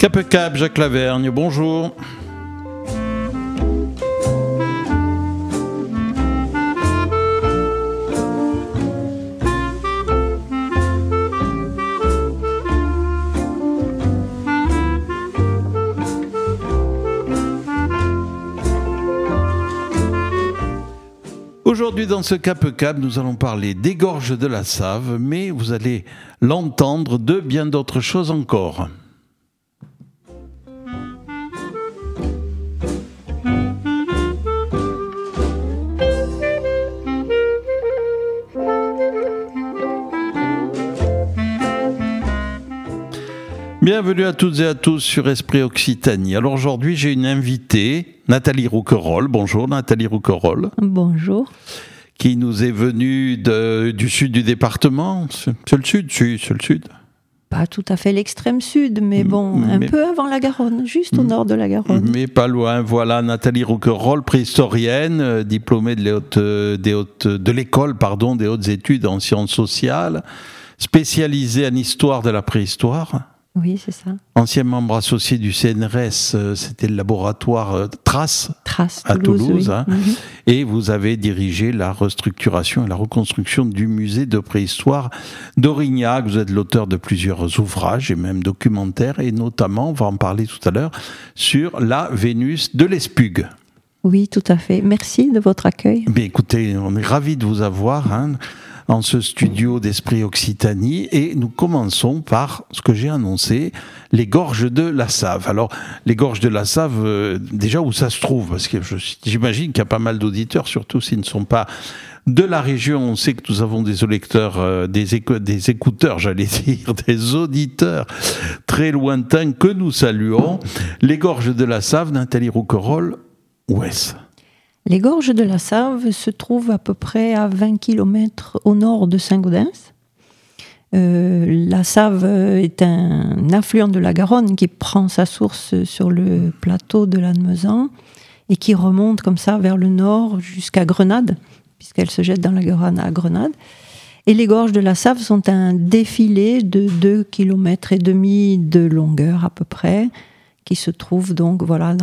Cap, Jacques Lavergne, bonjour. Aujourd'hui, dans ce Cap, nous allons parler des gorges de la Save, mais vous allez l'entendre de bien d'autres choses encore. Bienvenue à toutes et à tous sur Esprit Occitanie. Alors aujourd'hui, j'ai une invitée, Nathalie Rouquayrol. Bonjour Nathalie Rouquayrol. Bonjour. Qui nous est venue du sud du département. C'est le sud, c'est le sud. Pas tout à fait l'extrême sud, mais bon, un peu avant la Garonne, juste au nord de la Garonne. Mais pas loin. Voilà, Nathalie Rouquayrol, préhistorienne, diplômée de l'école des hautes études en sciences sociales, spécialisée en histoire de la préhistoire. Oui, c'est ça. Ancien membre associé du CNRS, c'était le laboratoire Trace à Toulouse. Oui. Hein. Et vous avez dirigé la restructuration et la reconstruction du musée de préhistoire d'Aurignac. Vous êtes l'auteur de plusieurs ouvrages et même documentaires, et notamment, on va en parler tout à l'heure, sur la Vénus de l'Espugue. Oui, tout à fait. Merci de votre accueil. Mais écoutez, on est ravis de vous avoir en ce studio d'Esprit Occitanie, et nous commençons par ce que j'ai annoncé, les gorges de la Save. Alors, les gorges de la Save, déjà où ça se trouve, parce que j'imagine qu'il y a pas mal d'auditeurs, surtout s'ils ne sont pas de la région. On sait que nous avons des lecteurs, des écouteurs, j'allais dire, des auditeurs très lointains que nous saluons. Les gorges de la Save, Nathalie Rouquayrol, où est-ce ? Les gorges de la Save se trouvent à peu près à 20 km au nord de Saint-Gaudens. La Save est un affluent de la Garonne qui prend sa source sur le plateau de Lannemezan et qui remonte comme ça vers le nord jusqu'à Grenade, puisqu'elle se jette dans la Garonne à Grenade. Et les gorges de la Save sont un défilé de 2,5 km de longueur à peu près, qui se trouve donc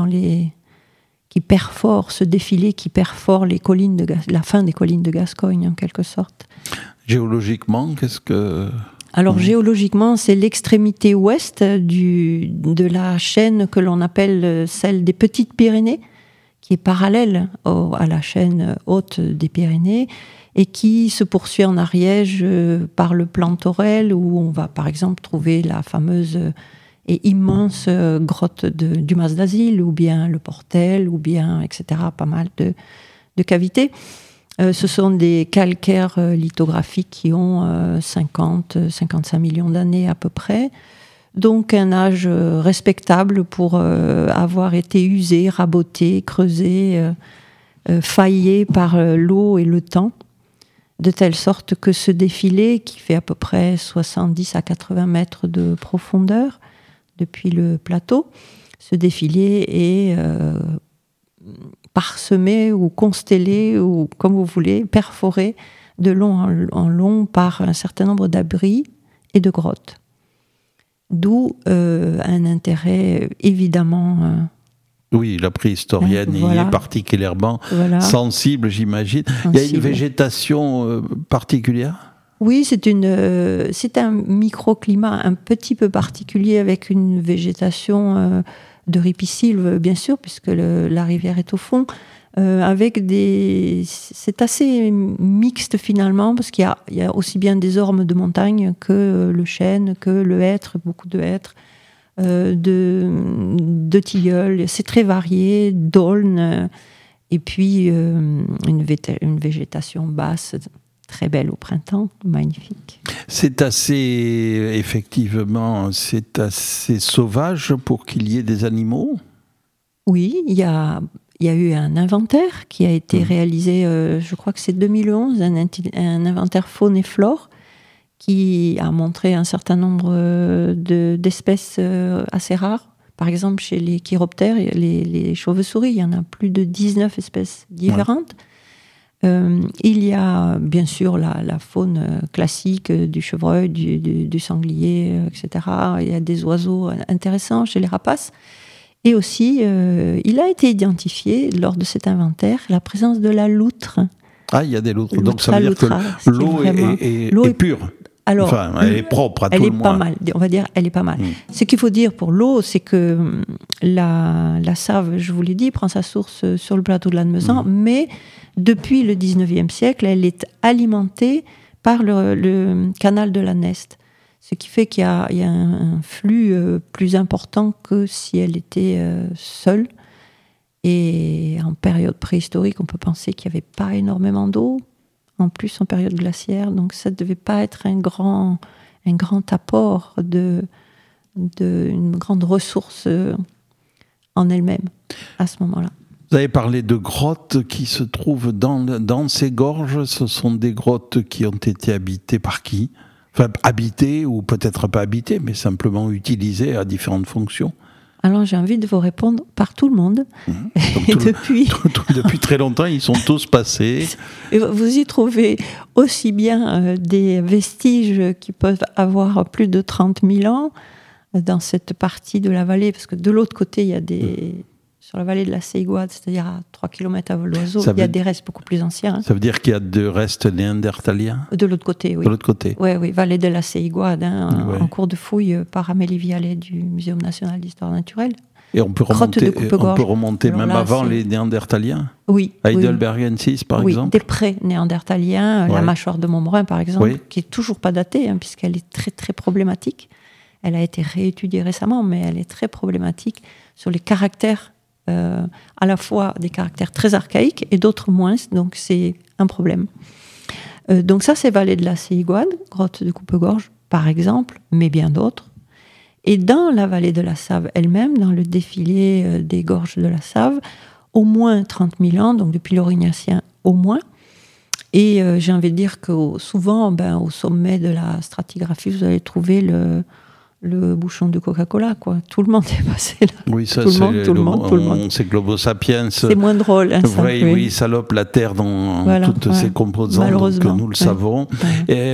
qui perfore ce défilé, qui perfore les collines la fin des collines de Gascogne en quelque sorte. Géologiquement, qu'est-ce que... Alors géologiquement, c'est l'extrémité ouest de la chaîne que l'on appelle celle des Petites Pyrénées, qui est parallèle à la chaîne haute des Pyrénées et qui se poursuit en Ariège par le plan Thorel, où on va par exemple trouver la fameuse et immense grotte du Mas d'Asile, ou bien le Portel, ou bien, etc., pas mal de cavités. Ce sont des calcaires lithographiques qui ont 50-55 millions d'années à peu près, donc un âge respectable pour avoir été usé, raboté, creusé, faillé par l'eau et le temps, de telle sorte que ce défilé, qui fait à peu près 70 à 80 mètres de profondeur, depuis le plateau, ce défilé est parsemé ou constellé, ou comme vous voulez, perforé de long en long par un certain nombre d'abris et de grottes. D'où un intérêt évidemment... Oui, la préhistorienne y est particulièrement sensible, j'imagine. Il y a une végétation particulière ? Oui, c'est un microclimat un petit peu particulier, avec une végétation de ripisylve, bien sûr, puisque la rivière est au fond, c'est assez mixte finalement, parce qu'il y a aussi bien des ormes de montagne que le chêne, que le hêtre, beaucoup de hêtres, de tilleuls. C'est très varié, d'aulnes, et puis une végétation basse, très belle au printemps, magnifique. C'est assez sauvage pour qu'il y ait des animaux ? Oui, il y a eu un inventaire qui a été réalisé, je crois que c'est 2011, un inventaire faune et flore, qui a montré un certain nombre d'espèces assez rares. Par exemple, chez les chiroptères, les chauves-souris, il y en a plus de 19 espèces différentes. Il y a bien sûr la faune classique du chevreuil, du sanglier, etc. Il y a des oiseaux intéressants chez les rapaces. Et aussi, il a été identifié lors de cet inventaire la présence de la loutre. Ah, il y a des loutres. Donc ça veut dire que l'eau est pure. Alors, enfin, elle est propre à tout le moins. Elle est pas mal, on va dire, elle est pas mal. Ce qu'il faut dire pour l'eau, c'est que la Save, je vous l'ai dit, prend sa source sur le plateau de Lannemezan, mais depuis le 19e siècle, elle est alimentée par le canal de la Neste. Ce qui fait qu'il y a un flux plus important que si elle était seule. Et en période préhistorique, on peut penser qu'il n'y avait pas énormément d'eau. En plus, en période glaciaire. Donc, ça ne devait pas être un grand apport une grande ressource en elle-même à ce moment-là. Vous avez parlé de grottes qui se trouvent dans ces gorges. Ce sont des grottes qui ont été habitées par qui ? Enfin, habitées ou peut-être pas habitées, mais simplement utilisées à différentes fonctions. Alors j'ai envie de vous répondre par tout le monde. Et depuis très longtemps, ils sont tous passés. Et vous y trouvez aussi bien des vestiges qui peuvent avoir plus de 30 000 ans dans cette partie de la vallée, parce que de l'autre côté, il y a sur la vallée de la Seiguade, c'est-à-dire à 3 km à vol d'oiseau, il y a des restes beaucoup plus anciens. Ça veut dire qu'il y a des restes néandertaliens ? De l'autre côté, oui. De l'autre côté. Oui, vallée de la Seiguade, en cours de fouille par Amélie Vialet du Muséum national d'histoire naturelle. Et on peut remonter alors même là, avant les néandertaliens ? Oui. Heidelbergensis, par exemple ? Oui, des pré-néandertaliens, la mâchoire de Montbrun, par exemple, qui n'est toujours pas datée, puisqu'elle est très, très problématique. Elle a été réétudiée récemment, mais elle est très problématique sur les caractères, à la fois des caractères très archaïques et d'autres moins, donc c'est un problème. Donc ça, c'est vallée de la Seiguade, grotte de Coupe-Gorge, par exemple, mais bien d'autres. Et dans la vallée de la Save elle-même, dans le défilé des gorges de la Save, au moins 30 000 ans, donc depuis l'Aurignacien au moins. Et j'ai envie de dire que souvent, au sommet de la stratigraphie, vous allez trouver le bouchon de Coca-Cola, quoi. Tout le monde est passé là. Oui, ça, tout le monde. C'est Globo Sapiens. C'est moins drôle. Oui, salope la Terre dans toutes ses composantes, donc nous le savons. Et,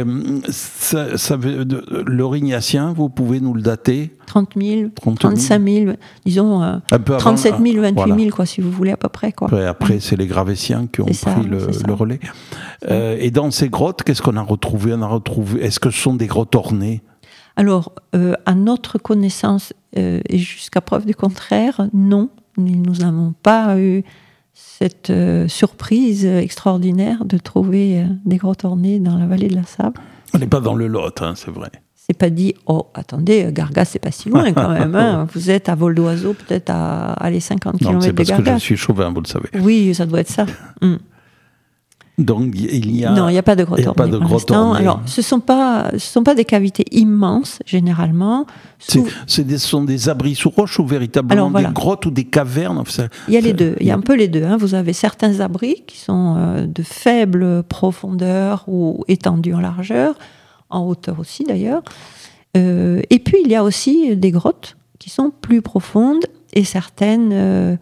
l'Aurignacien, vous pouvez nous le dater ? 30 000, 35 000, disons 37 000, 28 000, quoi, si vous voulez, à peu près. Quoi. Après, c'est les Gravétiens qui ont pris le relais. Et dans ces grottes, qu'est-ce qu'on a retrouvé ? Est-ce que ce sont des grottes ornées ? Alors, à notre connaissance, et jusqu'à preuve du contraire, non. Nous n'avons pas eu cette surprise extraordinaire de trouver des grottes ornées dans la vallée de la Save. On n'est pas dans le Lot, c'est vrai. C'est pas dit, attendez, Gargas, c'est pas si loin quand même. Vous êtes à vol d'oiseau, peut-être à 50 km de Gargas. C'est parce que je suis chauvin, vous le savez. Oui, ça doit être ça. Donc il y a... Non, il n'y a pas de grotte ornée. Alors, ce sont pas des cavités immenses, généralement. Ce sont des abris sous roche ou véritablement des grottes ou des cavernes ? Il y a les deux. Il y a un peu les deux. Vous avez certains abris qui sont de faible profondeur ou étendus en largeur, en hauteur aussi d'ailleurs. Et puis, il y a aussi des grottes qui sont plus profondes et certaines...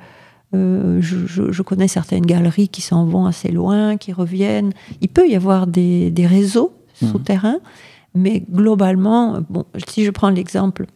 je connais certaines galeries qui s'en vont assez loin, qui reviennent. Il peut y avoir des réseaux souterrains, mais globalement, si je prends l'exemple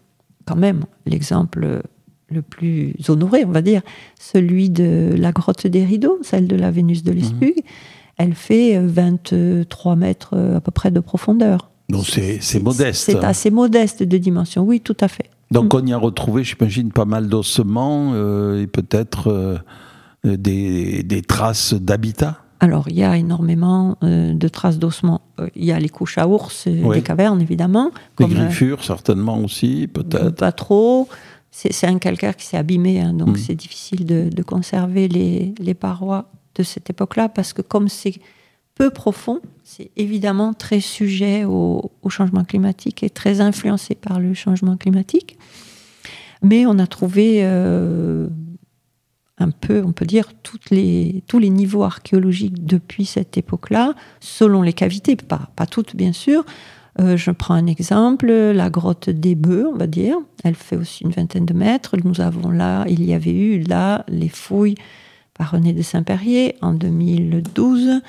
le plus honoré, on va dire, celui de la grotte des Rideaux, celle de la Vénus de l'Esplugue, elle fait 23 mètres à peu près de profondeur. Donc c'est modeste. C'est assez modeste de dimension, oui, tout à fait. Donc on y a retrouvé, j'imagine, pas mal d'ossements et peut-être des traces d'habitat. Alors il y a énormément de traces d'ossements. Il y a les couches à ours, des cavernes évidemment. Des griffures certainement aussi, peut-être. Pas trop. C'est un calcaire qui s'est abîmé, donc c'est difficile de conserver les parois de cette époque-là, parce que comme c'est peu profond, c'est évidemment très sujet au changement climatique et très influencé par le changement climatique. Mais on a trouvé un peu, on peut dire, tous les niveaux archéologiques depuis cette époque-là, selon les cavités, pas toutes bien sûr. Je prends un exemple, la grotte des Bœufs, on va dire. Elle fait aussi une 20aine de mètres. Il y avait eu là les fouilles par René de Saint-Perrier en 1912,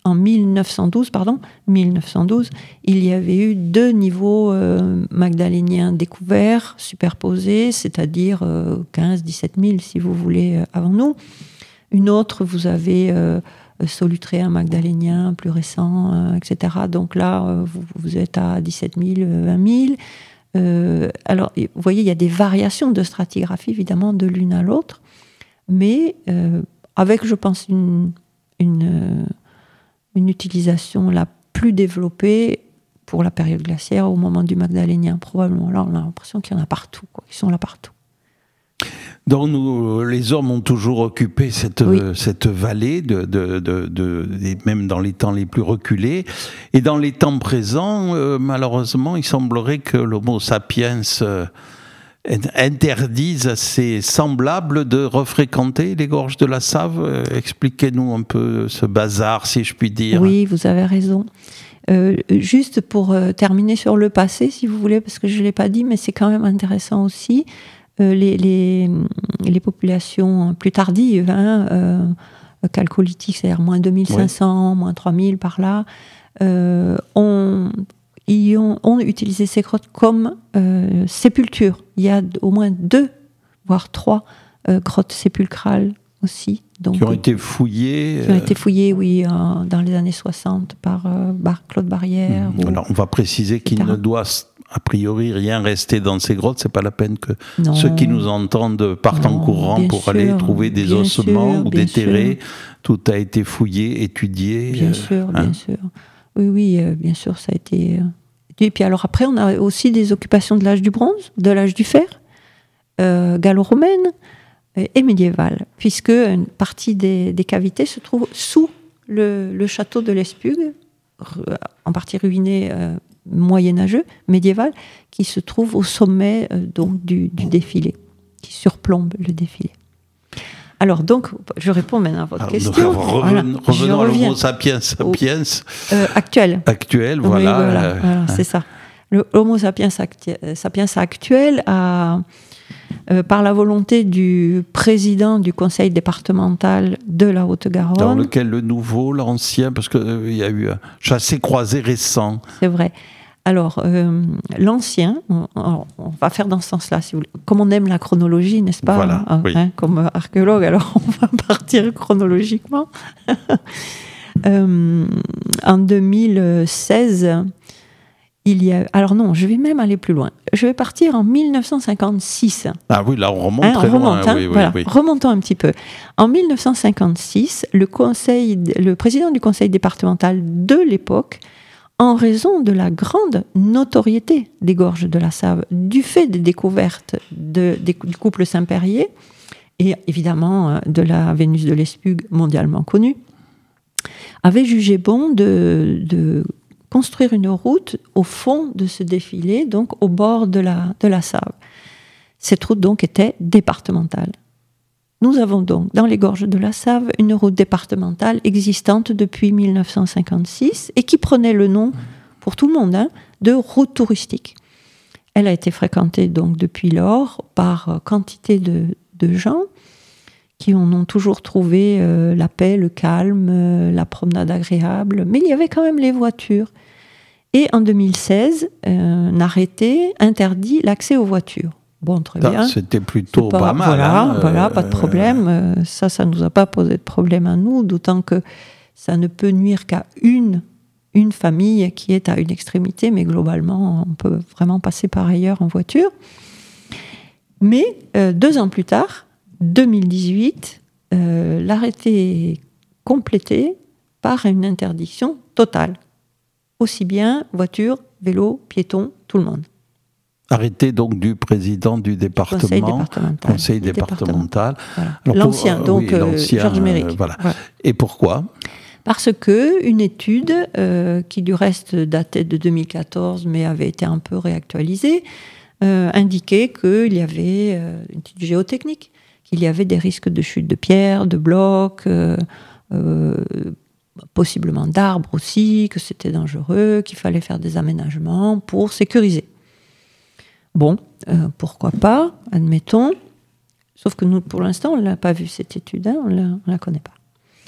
il y avait eu 2 niveaux magdaléniens découverts, superposés, c'est-à-dire 15-17 000, si vous voulez, avant nous. Une autre, vous avez Solutréen magdalénien, plus récent, etc. Donc là, vous êtes à 17 000, 20 000. Alors, vous voyez, il y a des variations de stratigraphie, évidemment, de l'une à l'autre, mais avec, je pense, une utilisation la plus développée pour la période glaciaire au moment du magdalénien, probablement. Là, on a l'impression qu'il y en a partout, quoi. Ils sont là partout. Donc les hommes ont toujours occupé cette vallée, même dans les temps les plus reculés. Et dans les temps présents, malheureusement, il semblerait que l'Homo sapiens interdise à ses semblables de refréquenter les gorges de la Save. Expliquez-nous un peu ce bazar, si je puis dire. Oui, vous avez raison. Juste pour terminer sur le passé, si vous voulez, parce que je ne l'ai pas dit, mais c'est quand même intéressant aussi. Les populations plus tardives, chalcolithiques, c'est-à-dire moins 2500, moins 3000 par là, ont utilisé ces grottes comme sépultures. Il y a au moins 2, voire 3 grottes sépulcrales aussi. Donc, qui ont été fouillées. Qui ont été fouillées, oui, dans les années 60 par Claude Barrière. Alors, on va préciser qu'il ne doit a priori rien rester dans ces grottes. C'est pas la peine que ceux qui nous entendent partent en courant pour aller trouver des ossements ou déterrer. Tout a été fouillé, étudié. Bien sûr. Oui, bien sûr, ça a été... Et puis alors après, on a aussi des occupations de l'âge du bronze, de l'âge du fer, gallo-romaine et médiévale, puisque une partie des cavités se trouve sous le château de l'Espugue, en partie ruiné moyenâgeux, médiéval, qui se trouve au sommet donc du défilé, qui surplombe le défilé. Alors donc, je réponds maintenant à votre question. Revenons à l'Homo sapiens actuel. Actuel, voilà. Oui, voilà, c'est ça. Le Homo sapiens actuel a, par la volonté du président du conseil départemental de la Haute-Garonne... Dans lequel le nouveau, l'ancien, parce qu'il y a eu un chassé-croisé récent. C'est vrai. Alors, l'ancien, on va faire dans ce sens-là, si vous voulez. Comme on aime la chronologie, n'est-ce pas, voilà, oui. Comme archéologue, alors on va partir chronologiquement. En 2016, il y a... Alors non, je vais même aller plus loin. Je vais partir en 1956. Ah oui, là on remonte très loin. Oui. Remontons un petit peu. En 1956, le président du conseil départemental de l'époque, en raison de la grande notoriété des gorges de la Save, du fait des découvertes du couple Saint-Perrier, et évidemment de la Vénus de l'Espugue mondialement connue, avait jugé bon de construire une route au fond de ce défilé, donc au bord de la Save. Cette route donc était départementale. Nous avons donc dans les gorges de la Save une route départementale existante depuis 1956 et qui prenait le nom, pour tout le monde, de route touristique. Elle a été fréquentée donc depuis lors par quantité de gens qui en ont toujours trouvé la paix, le calme, la promenade agréable, mais il y avait quand même les voitures. Et en 2016, un arrêté interdit l'accès aux voitures. Bon, très bien. C'était plutôt pas mal. Voilà, pas de problème. Ça ne nous a pas posé de problème à nous, d'autant que ça ne peut nuire qu'à une famille qui est à une extrémité, mais globalement, on peut vraiment passer par ailleurs en voiture. Mais 2 ans plus tard, 2018, l'arrêté est complété par une interdiction totale. Aussi bien voiture, vélo, piéton, tout le monde. Arrêté donc du président du département, conseil départemental. Voilà. Alors, l'ancien, Georges Méric. Voilà. Et pourquoi ? Parce qu'une étude, qui du reste datait de 2014, mais avait été un peu réactualisée, indiquait qu'il y avait, une étude géotechnique, qu'il y avait des risques de chute de pierres, de blocs, possiblement d'arbres aussi, que c'était dangereux, qu'il fallait faire des aménagements pour sécuriser. Bon, pourquoi pas, admettons. Sauf que nous, pour l'instant, on ne l'a pas vue, cette étude, hein, on ne la connaît pas.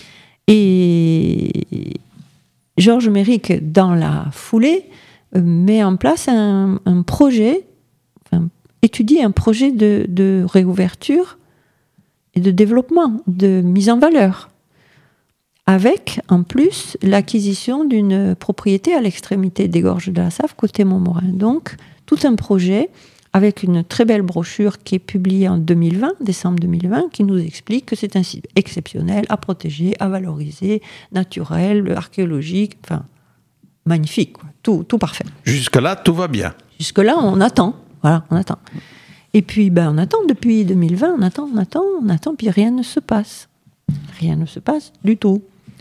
Et Georges Méric, dans la foulée, met en place un projet, étudie un projet de réouverture et de développement, de mise en valeur, avec, en plus, l'acquisition d'une propriété à l'extrémité des gorges de la Save, côté Montmorin. Donc, tout un projet avec une très belle brochure qui est publiée en 2020, décembre 2020, qui nous explique que c'est un site exceptionnel, à protéger, à valoriser, naturel, archéologique, enfin, magnifique, quoi. Tout parfait. Jusque-là, tout va bien. Jusque-là, on attend. Voilà, on attend. Et puis, on attend depuis 2020, on attend, puis rien ne se passe. Rien ne se passe du tout.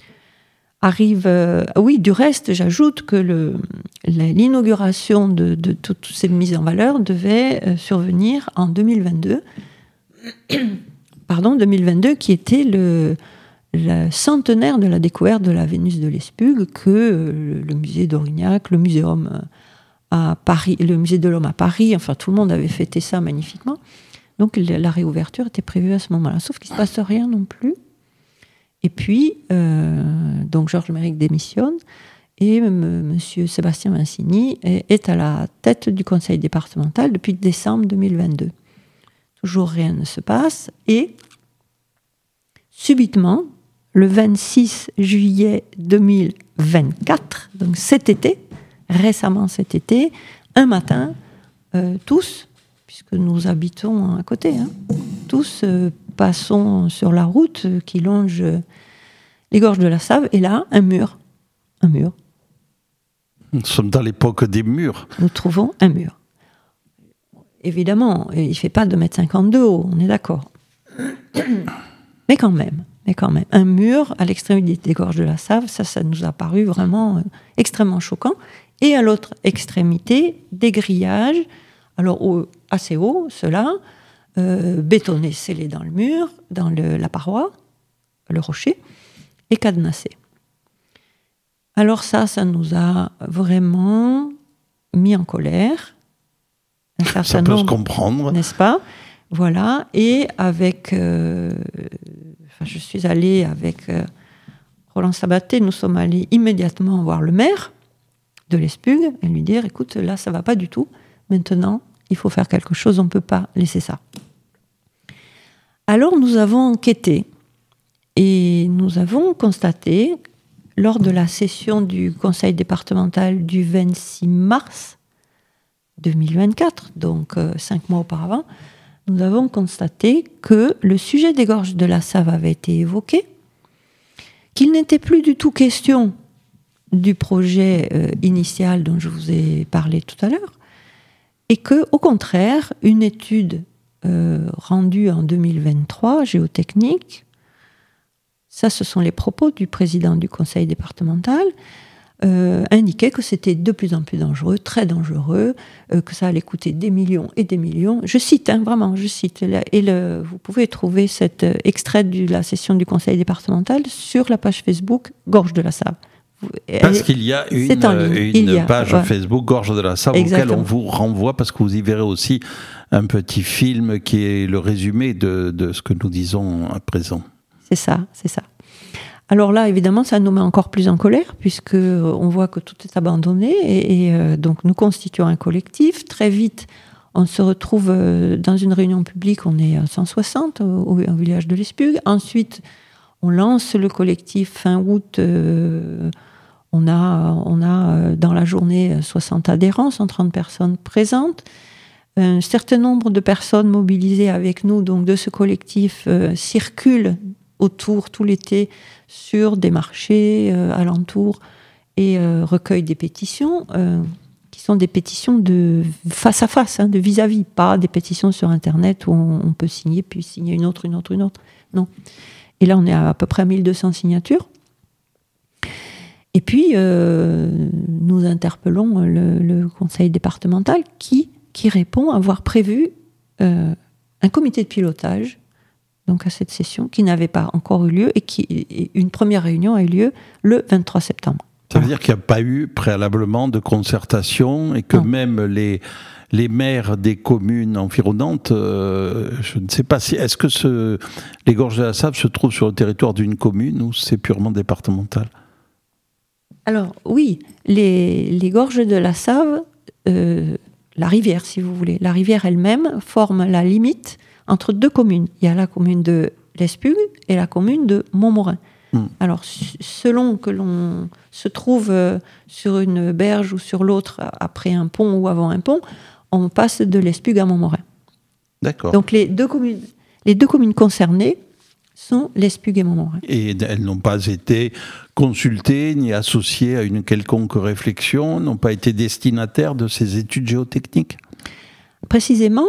Oui, du reste, j'ajoute que l'inauguration de toutes ces mises en valeur devait survenir en 2022. Pardon, 2022, qui était le centenaire de la découverte de la Vénus de Lespugue, que le musée d'Aurignac, le muséum à Paris, le musée de l'Homme à Paris, enfin tout le monde avait fêté ça magnifiquement. Donc la réouverture était prévue à ce moment-là, sauf qu'il ne se passe rien non plus. Et puis, donc Georges Méric démissionne et monsieur Sébastien Vincini est à la tête du conseil départemental depuis décembre 2022. Toujours rien ne se passe et subitement, le 26 juillet 2024, donc cet été, récemment cet été, un matin, tous, puisque nous habitons à côté, tous passons sur la route qui longe les gorges de la Save, et là, un mur. Nous sommes dans l'époque des murs. Nous trouvons un mur. Évidemment, il ne fait pas 2,50 m de haut, on est d'accord. Mais quand même, un mur à l'extrémité des gorges de la Save, ça nous a paru vraiment extrêmement choquant. Et à l'autre extrémité, des grillages, alors assez hauts, ceux-là, bétonnés, scellés dans le mur, dans la paroi, le rocher, et cadenassés. Alors ça nous a vraiment mis en colère. Ça peut se comprendre. N'est-ce pas ? Voilà, et avec... je suis allée avec Roland Sabaté, nous sommes allés immédiatement voir le maire de Lespugue et lui dire, écoute, là, ça ne va pas du tout. Maintenant, il faut faire quelque chose, on ne peut pas laisser ça. Alors, nous avons enquêté et nous avons constaté, lors de la session du conseil départemental du 26 mars 2024, donc 5 mois auparavant, nous avons constaté que le sujet des gorges de la Save avait été évoqué, qu'il n'était plus du tout question du projet initial dont je vous ai parlé tout à l'heure, et que, au contraire, une étude rendue en 2023, géotechnique, ça ce sont les propos du président du conseil départemental, indiquait que c'était de plus en plus dangereux, très dangereux, que ça allait coûter des millions et des millions. Je cite, vraiment, je cite. Et vous pouvez trouver cet extrait de la session du conseil départemental sur la page Facebook Gorges de la Save. Parce qu'il y a une page Facebook Gorges de la Save auquel on vous renvoie, parce que vous y verrez aussi un petit film qui est le résumé de ce que nous disons à présent. C'est ça. Alors là, évidemment, ça nous met encore plus en colère, puisqu'on voit que tout est abandonné, et donc nous constituons un collectif. Très vite, on se retrouve dans une réunion publique, on est à 160 au village de Lespugue. Ensuite, on lance le collectif fin août. On a dans la journée 60 adhérents, 130 personnes présentes. Un certain nombre de personnes mobilisées avec nous, donc de ce collectif, circulent autour tout l'été sur des marchés alentours et recueillent des pétitions qui sont des pétitions de face à face, de vis-à-vis, pas des pétitions sur Internet où on peut signer, puis signer une autre. Non. Et là, on est à peu près à 1200 signatures. Et puis, nous interpellons le conseil départemental qui répond avoir prévu un comité de pilotage donc à cette session qui n'avait pas encore eu lieu et une première réunion a eu lieu le 23 septembre. Ça veut dire qu'il n'y a pas eu préalablement de concertation et que même les maires des communes environnantes, je ne sais pas si... Est-ce que les gorges de la Save se trouvent sur le territoire d'une commune ou c'est purement départemental ? Alors oui, les gorges de la Save, la rivière si vous voulez, la rivière elle-même forme la limite entre deux communes. Il y a la commune de l'Espugue et la commune de Montmorin. Alors, selon que l'on se trouve sur une berge ou sur l'autre, après un pont ou avant un pont, on passe de l'Espugue à Montmorin. D'accord. Donc, les deux communes concernées sont l'Espugue et Montmorin. Et elles n'ont pas été consultées ni associées à une quelconque réflexion, n'ont pas été destinataires de ces études géotechniques ? Précisément,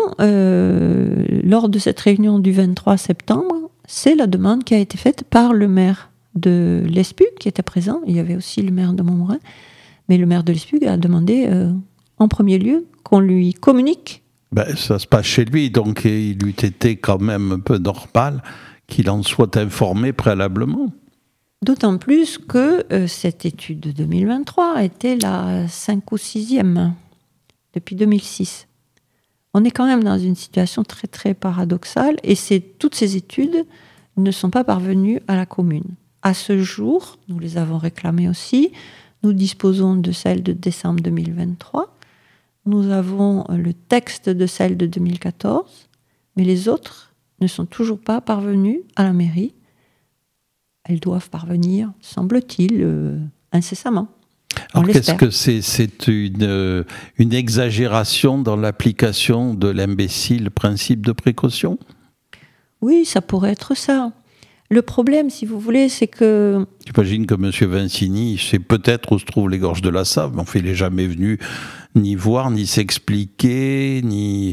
lors de cette réunion du 23 septembre, c'est la demande qui a été faite par le maire de l'Espugue qui était présent. Il y avait aussi le maire de Montmorin. Mais le maire de l'Espugue a demandé en premier lieu qu'on lui communique. Ça se passe chez lui, donc il eût été quand même un peu normal qu'il en soit informé préalablement. D'autant plus que cette étude de 2023 était la 5 ou 6e depuis 2006. On est quand même dans une situation très très paradoxale et toutes ces études ne sont pas parvenues à la commune. À ce jour, nous les avons réclamées aussi, nous disposons de celle de décembre 2023, nous avons le texte de celle de 2014, mais les autres ne sont toujours pas parvenues à la mairie. Elles doivent parvenir, semble-t-il, incessamment. Alors qu'est-ce que c'est une exagération dans l'application de l'imbécile principe de précaution ? Oui, ça pourrait être ça. Le problème, si vous voulez, c'est que... J'imagine que M. Vincini sait peut-être où se trouvent les gorges de la Save, mais en fait, il n'est jamais venu ni voir, ni s'expliquer, ni...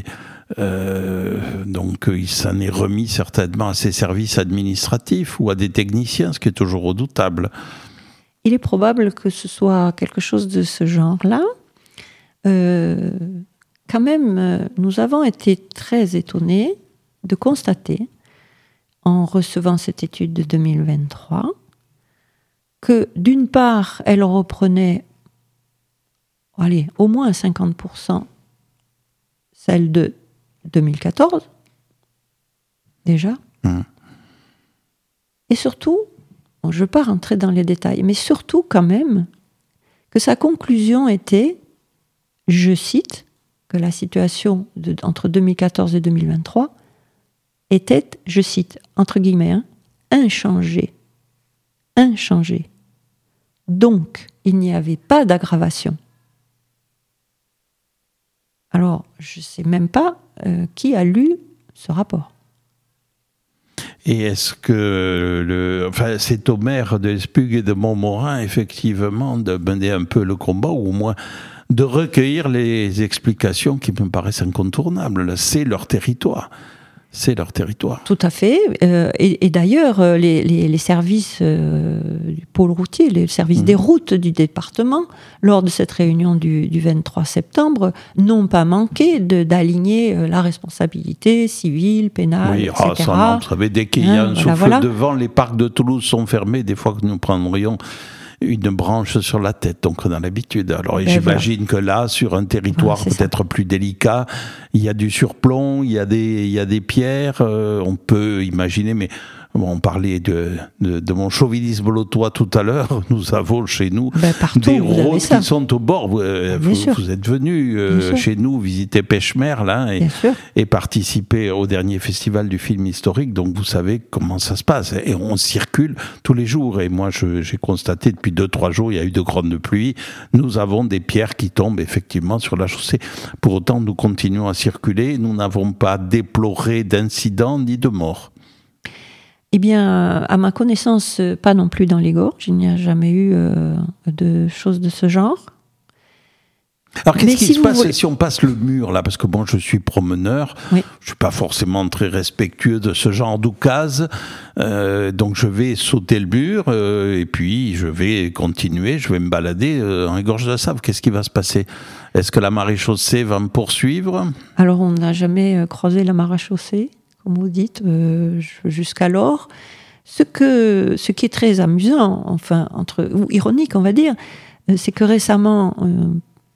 donc il s'en est remis certainement à ses services administratifs ou à des techniciens, ce qui est toujours redoutable. Il est probable que ce soit quelque chose de ce genre-là. Quand même, nous avons été très étonnés de constater, en recevant cette étude de 2023, que d'une part, elle reprenait au moins 50% celle de 2014, déjà. Et surtout, je ne veux pas rentrer dans les détails, mais surtout quand même, que sa conclusion était, je cite, que la situation entre 2014 et 2023 était, je cite, entre guillemets, inchangée. Inchangée. Donc, il n'y avait pas d'aggravation. Alors, je ne sais même pas qui a lu ce rapport. Et est-ce que c'est au maire de l'Espugue et de Montmorin, effectivement, de mener un peu le combat, ou au moins de recueillir les explications qui me paraissent incontournables. C'est leur territoire. C'est leur territoire. Tout à fait. Et d'ailleurs, les services du pôle routier, les services des routes du département, lors de cette réunion du 23 septembre, n'ont pas manqué d'aligner la responsabilité civile, pénale, etc. Ça, vous savez, dès qu'il y a un souffle de vent, les parcs de Toulouse sont fermés. Des fois que nous prendrions une branche sur la tête, donc on a l'habitude. Alors j'imagine que là, sur un territoire peut-être plus délicat, il y a du surplomb, il y a des pierres, on peut imaginer, mais bon, on parlait de mon chauvinisme lotois tout à l'heure, nous avons chez nous des routes qui sont au bord. Vous êtes venu chez nous visiter Pêche-Mer là, et participer au dernier festival du film historique, donc vous savez comment ça se passe. Et on circule tous les jours. Et moi, j'ai constaté depuis 2-3 jours, il y a eu de grandes pluies. Nous avons des pierres qui tombent effectivement sur la chaussée. Pour autant, nous continuons à circuler. Nous n'avons pas déploré d'incidents ni de morts. Eh bien, à ma connaissance, pas non plus dans les gorges. Il n'y a jamais eu de choses de ce genre. Alors, qu'est-ce qui se passe si on passe le mur, là ? Parce que bon, je suis promeneur, je ne suis pas forcément très respectueux de ce genre d'oukase, donc je vais sauter le mur, et puis je vais continuer, je vais me balader en gorge de la Save. Qu'est-ce qui va se passer ? Est-ce que la maréchaussée va me poursuivre ? Alors, on n'a jamais croisé la maréchaussée, comme vous dites, jusqu'alors. Ce qui est très amusant, ou ironique, on va dire, c'est que récemment,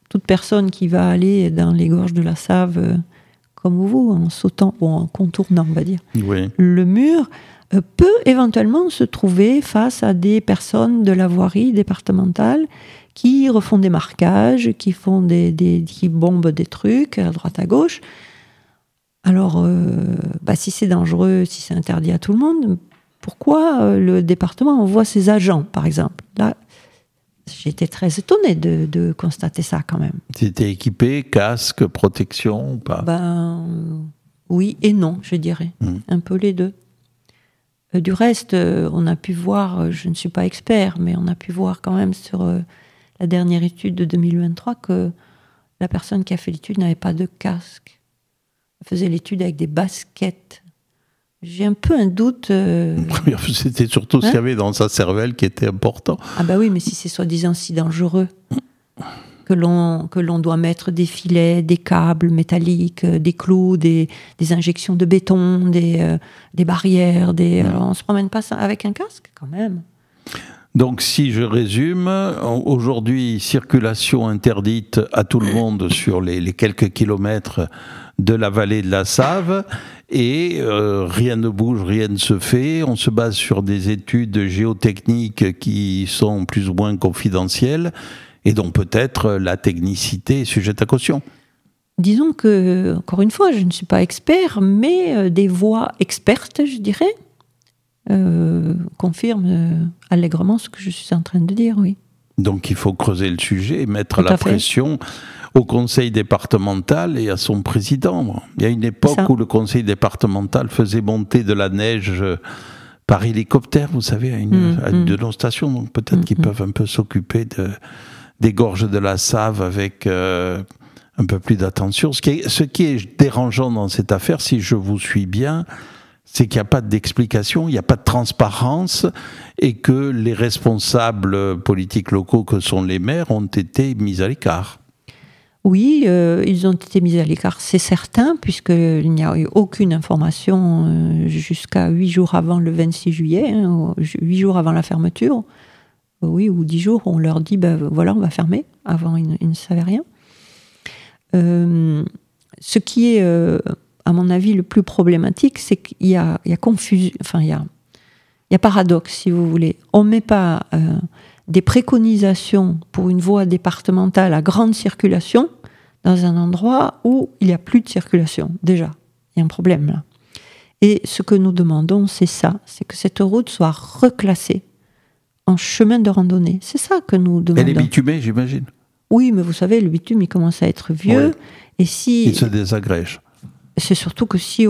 toute personne qui va aller dans les gorges de la Save, comme vous, en sautant ou en contournant, on va dire, le mur, peut éventuellement se trouver face à des personnes de la voirie départementale qui refont des marquages, qui bombent des trucs à droite à gauche. Alors, si c'est dangereux, si c'est interdit à tout le monde, pourquoi le département envoie ses agents, par exemple ? Là, j'ai été très étonnée de constater ça quand même. C'était équipé, casque, protection ou pas ? Oui et non, je dirais. Un peu les deux. Du reste, on a pu voir, je ne suis pas expert, mais on a pu voir quand même sur la dernière étude de 2023 que la personne qui a fait l'étude n'avait pas de casque. Elle faisait l'étude avec des baskets. J'ai un peu un doute. C'était surtout ce qu'il y avait dans sa cervelle qui était important. Ah bah oui, mais si c'est soi-disant si dangereux, que l'on doit mettre des filets, des câbles métalliques, des clous, des injections de béton, des barrières, alors on ne se promène pas avec un casque quand même. Donc si je résume, aujourd'hui circulation interdite à tout le monde sur les quelques kilomètres de la vallée de la Save, et rien ne bouge, rien ne se fait. On se base sur des études géotechniques qui sont plus ou moins confidentielles, et donc peut-être la technicité est sujette à caution. Disons que, encore une fois, je ne suis pas expert, mais des voix expertes, je dirais, confirment allègrement ce que je suis en train de dire, oui. Donc il faut creuser le sujet et mettre la pression au conseil départemental et à son président. Il y a une époque où le conseil départemental faisait monter de la neige par hélicoptère, vous savez, à une de nos stations. Donc peut-être qu'ils peuvent un peu s'occuper des gorges de la Save avec un peu plus d'attention. Ce qui est dérangeant dans cette affaire, si je vous suis bien, c'est qu'il n'y a pas d'explication, il n'y a pas de transparence, et que les responsables politiques locaux que sont les maires ont été mis à l'écart. Oui, ils ont été mis à l'écart, c'est certain, puisqu'il n'y a eu aucune information jusqu'à 8 jours avant le 26 juillet, 8 jours avant la fermeture. Oui, ou 10 jours, on leur dit, voilà, on va fermer. Avant, ils ne savaient rien. Ce qui est, à mon avis, le plus problématique, c'est qu'il y a confusion, enfin, il y a paradoxe, si vous voulez. On ne met pas des préconisations pour une voie départementale à grande circulation dans un endroit où il n'y a plus de circulation. Déjà, il y a un problème là. Et ce que nous demandons, c'est ça, c'est que cette route soit reclassée en chemin de randonnée. C'est ça que nous demandons. Elle est bitumée, j'imagine. Oui, mais vous savez, le bitume, il commence à être vieux. Oui. Et si... Il se désagrège. C'est surtout que si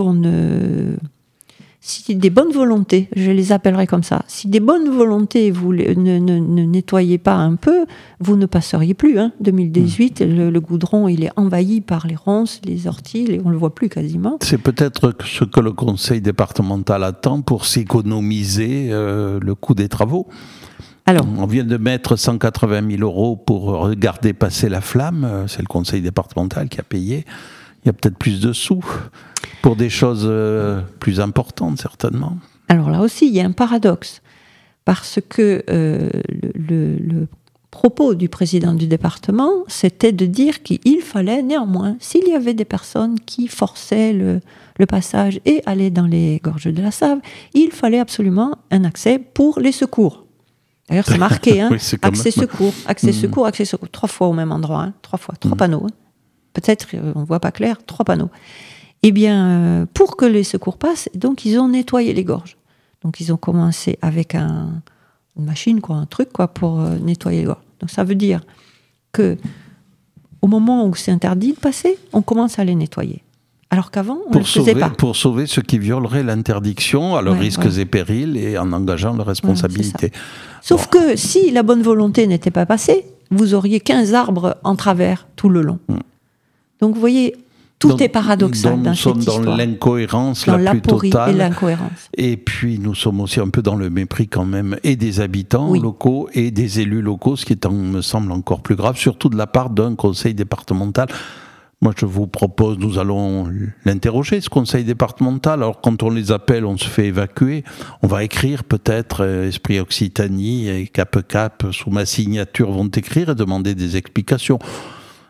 des bonnes volontés, je les appellerai comme ça, si des bonnes volontés vous ne nettoyez pas un peu, vous ne passeriez plus. 2018, le goudron, il est envahi par les ronces, les orties, on ne le voit plus quasiment. C'est peut-être ce que le conseil départemental attend pour s'économiser le coût des travaux. Alors, on vient de mettre 180 000 € pour regarder passer la flamme, c'est le conseil départemental qui a payé. Il y a peut-être plus de sous pour des choses plus importantes, certainement. Alors là aussi, il y a un paradoxe. Parce que le propos du président du département, c'était de dire qu'il fallait néanmoins, s'il y avait des personnes qui forçaient le passage et allaient dans les gorges de la Save, il fallait absolument un accès pour les secours. D'ailleurs, c'est marqué, oui, c'est accès secours, accès secours, accès secours. 3 fois au même endroit, 3 fois, 3 panneaux. Peut-être, on ne voit pas clair, 3 panneaux. Eh bien, pour que les secours passent, donc ils ont nettoyé les gorges. Donc ils ont commencé avec une machine, un truc, pour nettoyer les gorges. Donc ça veut dire que au moment où c'est interdit de passer, on commence à les nettoyer. Alors qu'avant, on ne le faisait pas. Pour sauver ceux qui violeraient l'interdiction à leurs risques et périls et en engageant leur responsabilité. Sauf que si la bonne volonté n'était pas passée, vous auriez 15 arbres en travers tout le long. Donc vous voyez, tout est paradoxal dans cette histoire. Nous sommes dans l'incohérence la plus totale. Et l'incohérence. Et puis nous sommes aussi un peu dans le mépris quand même et des habitants locaux et des élus locaux, ce qui me semble encore plus grave, surtout de la part d'un conseil départemental. Moi, je vous propose, nous allons l'interroger, ce conseil départemental. Alors, quand on les appelle, on se fait évacuer. On va écrire peut-être, Esprit Occitanie et Cap, sous ma signature, vont écrire et demander des explications.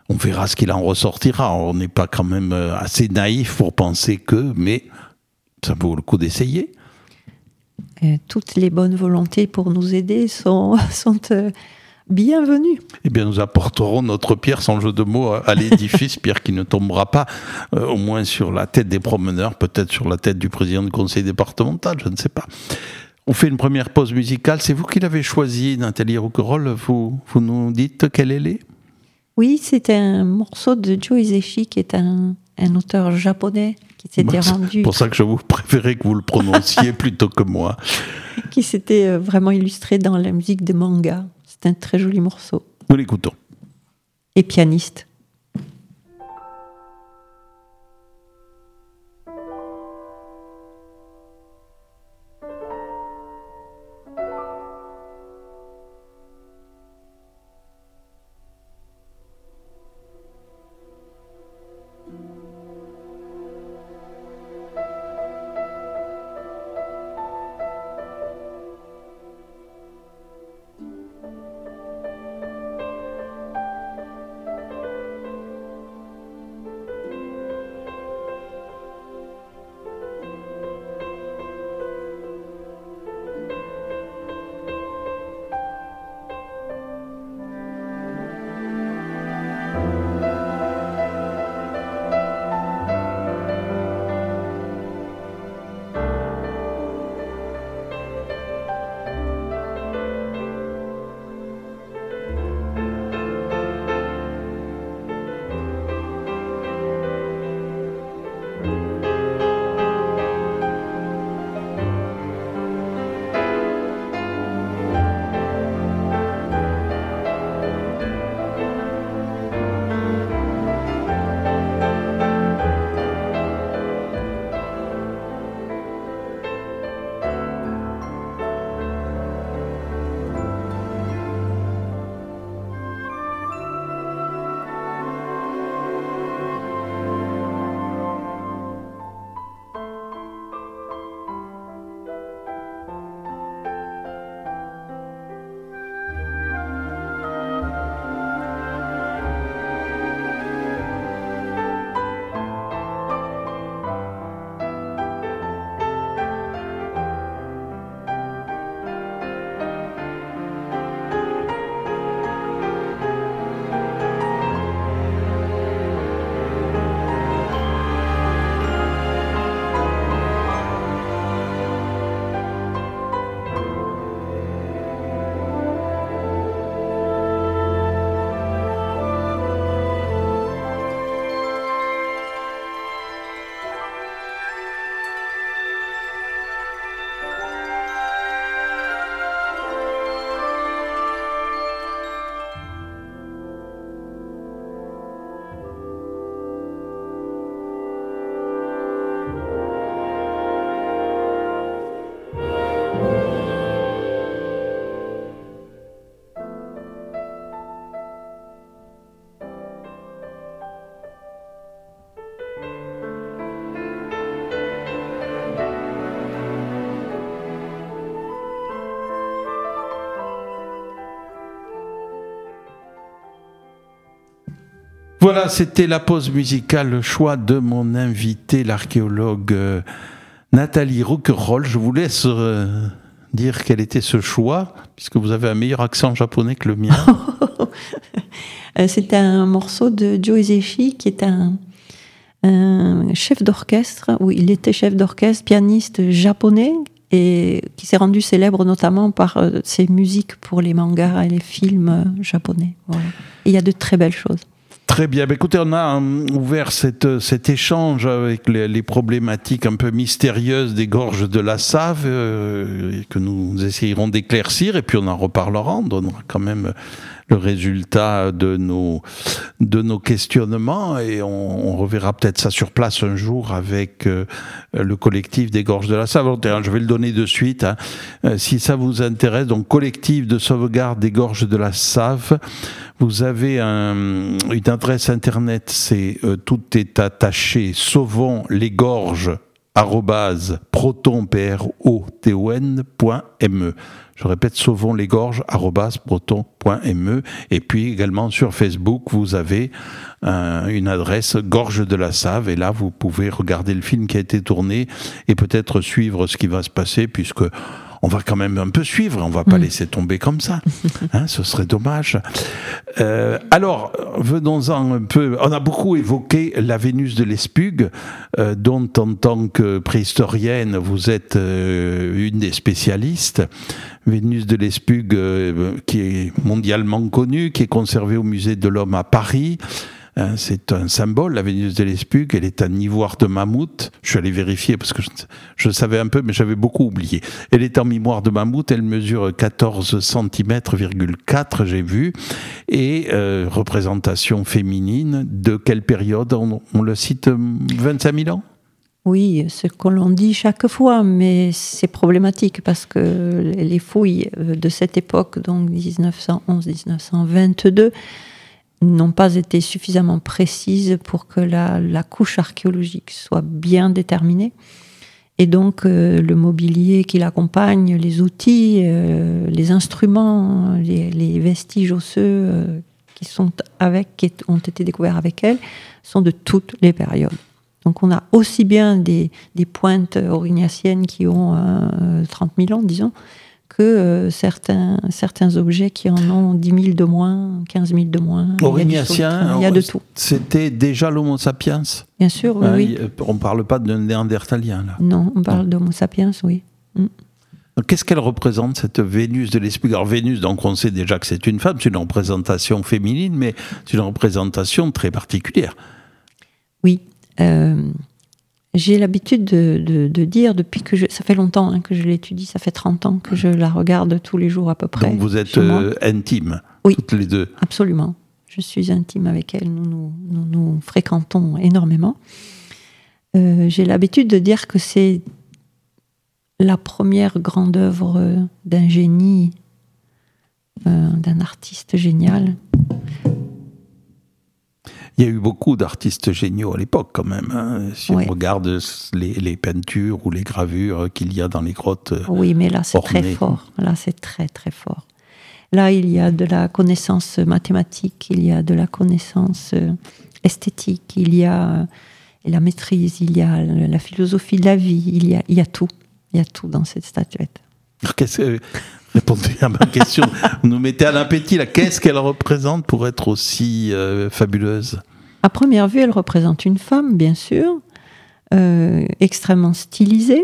On verra ce qu'il en ressortira. On n'est pas quand même assez naïf pour penser que, mais ça vaut le coup d'essayer. Toutes les bonnes volontés pour nous aider sont bienvenues. Eh bien, nous apporterons notre pierre, sans jeu de mots, à l'édifice, pierre qui ne tombera pas, au moins sur la tête des promeneurs, peut-être sur la tête du président du conseil départemental, je ne sais pas. On fait une première pause musicale. C'est vous qui l'avez choisi, Nathalie Rouquayrol. Vous nous dites quelle elle est ? Oui, c'est un morceau de Joe Hisaishi, qui est un auteur japonais qui s'était rendu... C'est pour ça que je vous préférais que vous le prononciez plutôt que moi. Qui s'était vraiment illustré dans la musique de manga. C'est un très joli morceau. Nous l'écoutons. Et pianiste. Voilà, c'était la pause musicale, le choix de mon invité, l'archéologue Nathalie Rouquayrol. Je vous laisse dire quel était ce choix, puisque vous avez un meilleur accent japonais que le mien. C'est un morceau de Joe Hisaishi, qui est un chef d'orchestre, oui, il était chef d'orchestre, pianiste japonais, et qui s'est rendu célèbre notamment par ses musiques pour les mangas et les films japonais. Voilà. Et il y a de très belles choses. Très bien. Écoutez, on a ouvert cet échange avec les problématiques un peu mystérieuses des gorges de la Save que nous essayerons d'éclaircir, et puis on en reparlera. On donnera quand même le résultat de nos questionnements, et on reverra peut-être ça sur place un jour avec le collectif des gorges de la Save. Je vais le donner de suite, hein. Si ça vous intéresse, donc collectif de sauvegarde des gorges de la Save. Vous avez une adresse internet, c'est tout est attaché, sauvons les gorges proton.me. Je répète, sauvons-les-gorges @proton.me. Et puis également sur Facebook, vous avez une adresse Gorges de la Save. Et là, vous pouvez regarder le film qui a été tourné et peut-être suivre ce qui va se passer, puisque on va quand même un peu suivre, on va pas laisser tomber comme ça, ce serait dommage. Alors, venons-en un peu, on a beaucoup évoqué la Vénus de l'Espugue, dont en tant que préhistorienne, vous êtes une des spécialistes. Vénus de l'Espugue, qui est mondialement connue, qui est conservée au musée de l'Homme à Paris. C'est un symbole, la Vénus de l'Espugue. Elle est en ivoire de mammouth. Je suis allé vérifier parce que je savais un peu, mais j'avais beaucoup oublié. Elle est en ivoire de mammouth. Elle mesure 14 cm,4, j'ai vu. Et représentation féminine. De quelle période on le cite 25 000 ans? Oui, ce que l'on dit chaque fois, mais c'est problématique parce que les fouilles de cette époque, donc 1911-1922, n'ont pas été suffisamment précises pour que la couche archéologique soit bien déterminée. Et donc, le mobilier qui l'accompagne, les outils, les instruments, les vestiges osseux qui ont été découverts avec elle, sont de toutes les périodes. Donc, on a aussi bien des pointes aurignaciennes qui ont 30 000 ans, disons, que certains objets qui en ont 10 000 de moins, 15 000 de moins. Aurignacien, il y a de tout. C'était déjà l'Homo sapiens? Bien sûr, oui. On ne parle pas d'un néandertalien, là. Non, on parle d'Homo sapiens, oui. Qu'est-ce qu'elle représente, cette Vénus de l'Espugue? Alors Vénus, donc on sait déjà que c'est une femme, c'est une représentation féminine, mais c'est une représentation très particulière. Oui. J'ai l'habitude de dire, depuis que ça fait longtemps que je l'étudie, ça fait 30 ans que je la regarde tous les jours à peu près. Donc vous êtes intimes, oui, toutes les deux? Absolument. Je suis intime avec elle, nous fréquentons énormément. J'ai l'habitude de dire que c'est la première grande œuvre d'un génie, d'un artiste génial. Il y a eu beaucoup d'artistes géniaux à l'époque quand même. Si on regarde les peintures ou les gravures qu'il y a dans les grottes. Oui, mais là c'est très fort. Là c'est très très fort. Là il y a de la connaissance mathématique, il y a de la connaissance esthétique, il y a la maîtrise, il y a la philosophie de la vie, il y a tout. Il y a tout dans cette statuette. Répondez à ma question. Vous nous mettez à l'appétit là. Qu'est-ce qu'elle représente pour être aussi fabuleuse? À première vue, elle représente une femme, bien sûr, extrêmement stylisée,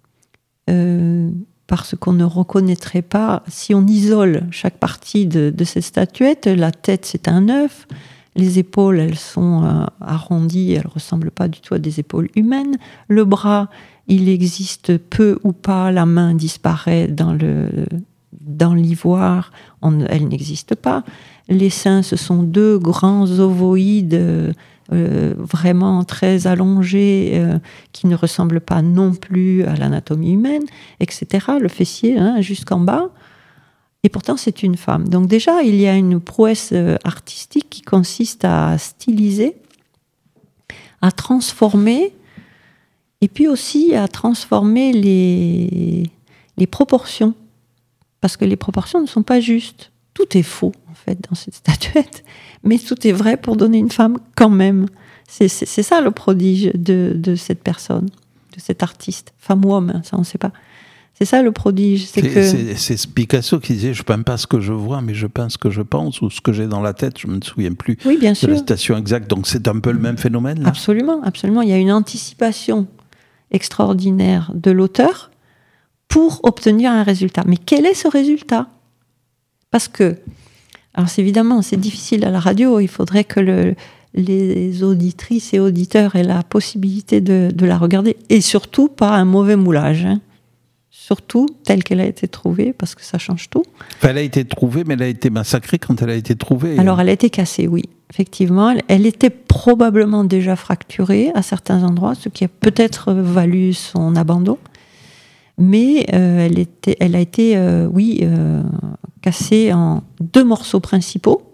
parce qu'on ne reconnaîtrait pas, si on isole chaque partie de cette statuette, la tête c'est un œuf, les épaules elles sont arrondies, elles ne ressemblent pas du tout à des épaules humaines, le bras il existe peu ou pas, la main disparaît dans l'ivoire, elle n'existe pas. Les seins, ce sont deux grands ovoïdes vraiment très allongés qui ne ressemblent pas non plus à l'anatomie humaine, etc. Le fessier jusqu'en bas. Et pourtant, c'est une femme. Donc déjà, il y a une prouesse artistique qui consiste à styliser, à transformer, et puis aussi à transformer les proportions. Parce que les proportions ne sont pas justes. Tout est faux, en fait, dans cette statuette. Mais tout est vrai pour donner une femme quand même. C'est ça le prodige de cette personne, de cet artiste. Femme ou homme, ça on ne sait pas. C'est ça le prodige. C'est Picasso qui disait « Je ne peins pas ce que je vois, mais je peins ce que je pense » ou « ce que j'ai dans la tête ». Je ne me souviens plus de la citation exacte. Donc c'est un peu le même phénomène, là? Absolument, absolument. Il y a une anticipation extraordinaire de l'auteur pour obtenir un résultat. Mais quel est ce résultat? Parce que, alors évidemment, c'est difficile à la radio, il faudrait que les auditrices et auditeurs aient la possibilité de la regarder, et surtout pas un mauvais moulage. Surtout telle qu'elle a été trouvée, parce que ça change tout. Enfin, elle a été trouvée, mais elle a été massacrée quand elle a été trouvée. Alors elle a été cassée, oui. Effectivement, elle était probablement déjà fracturée à certains endroits, ce qui a peut-être valu son abandon. Mais elle a été cassée en deux morceaux principaux.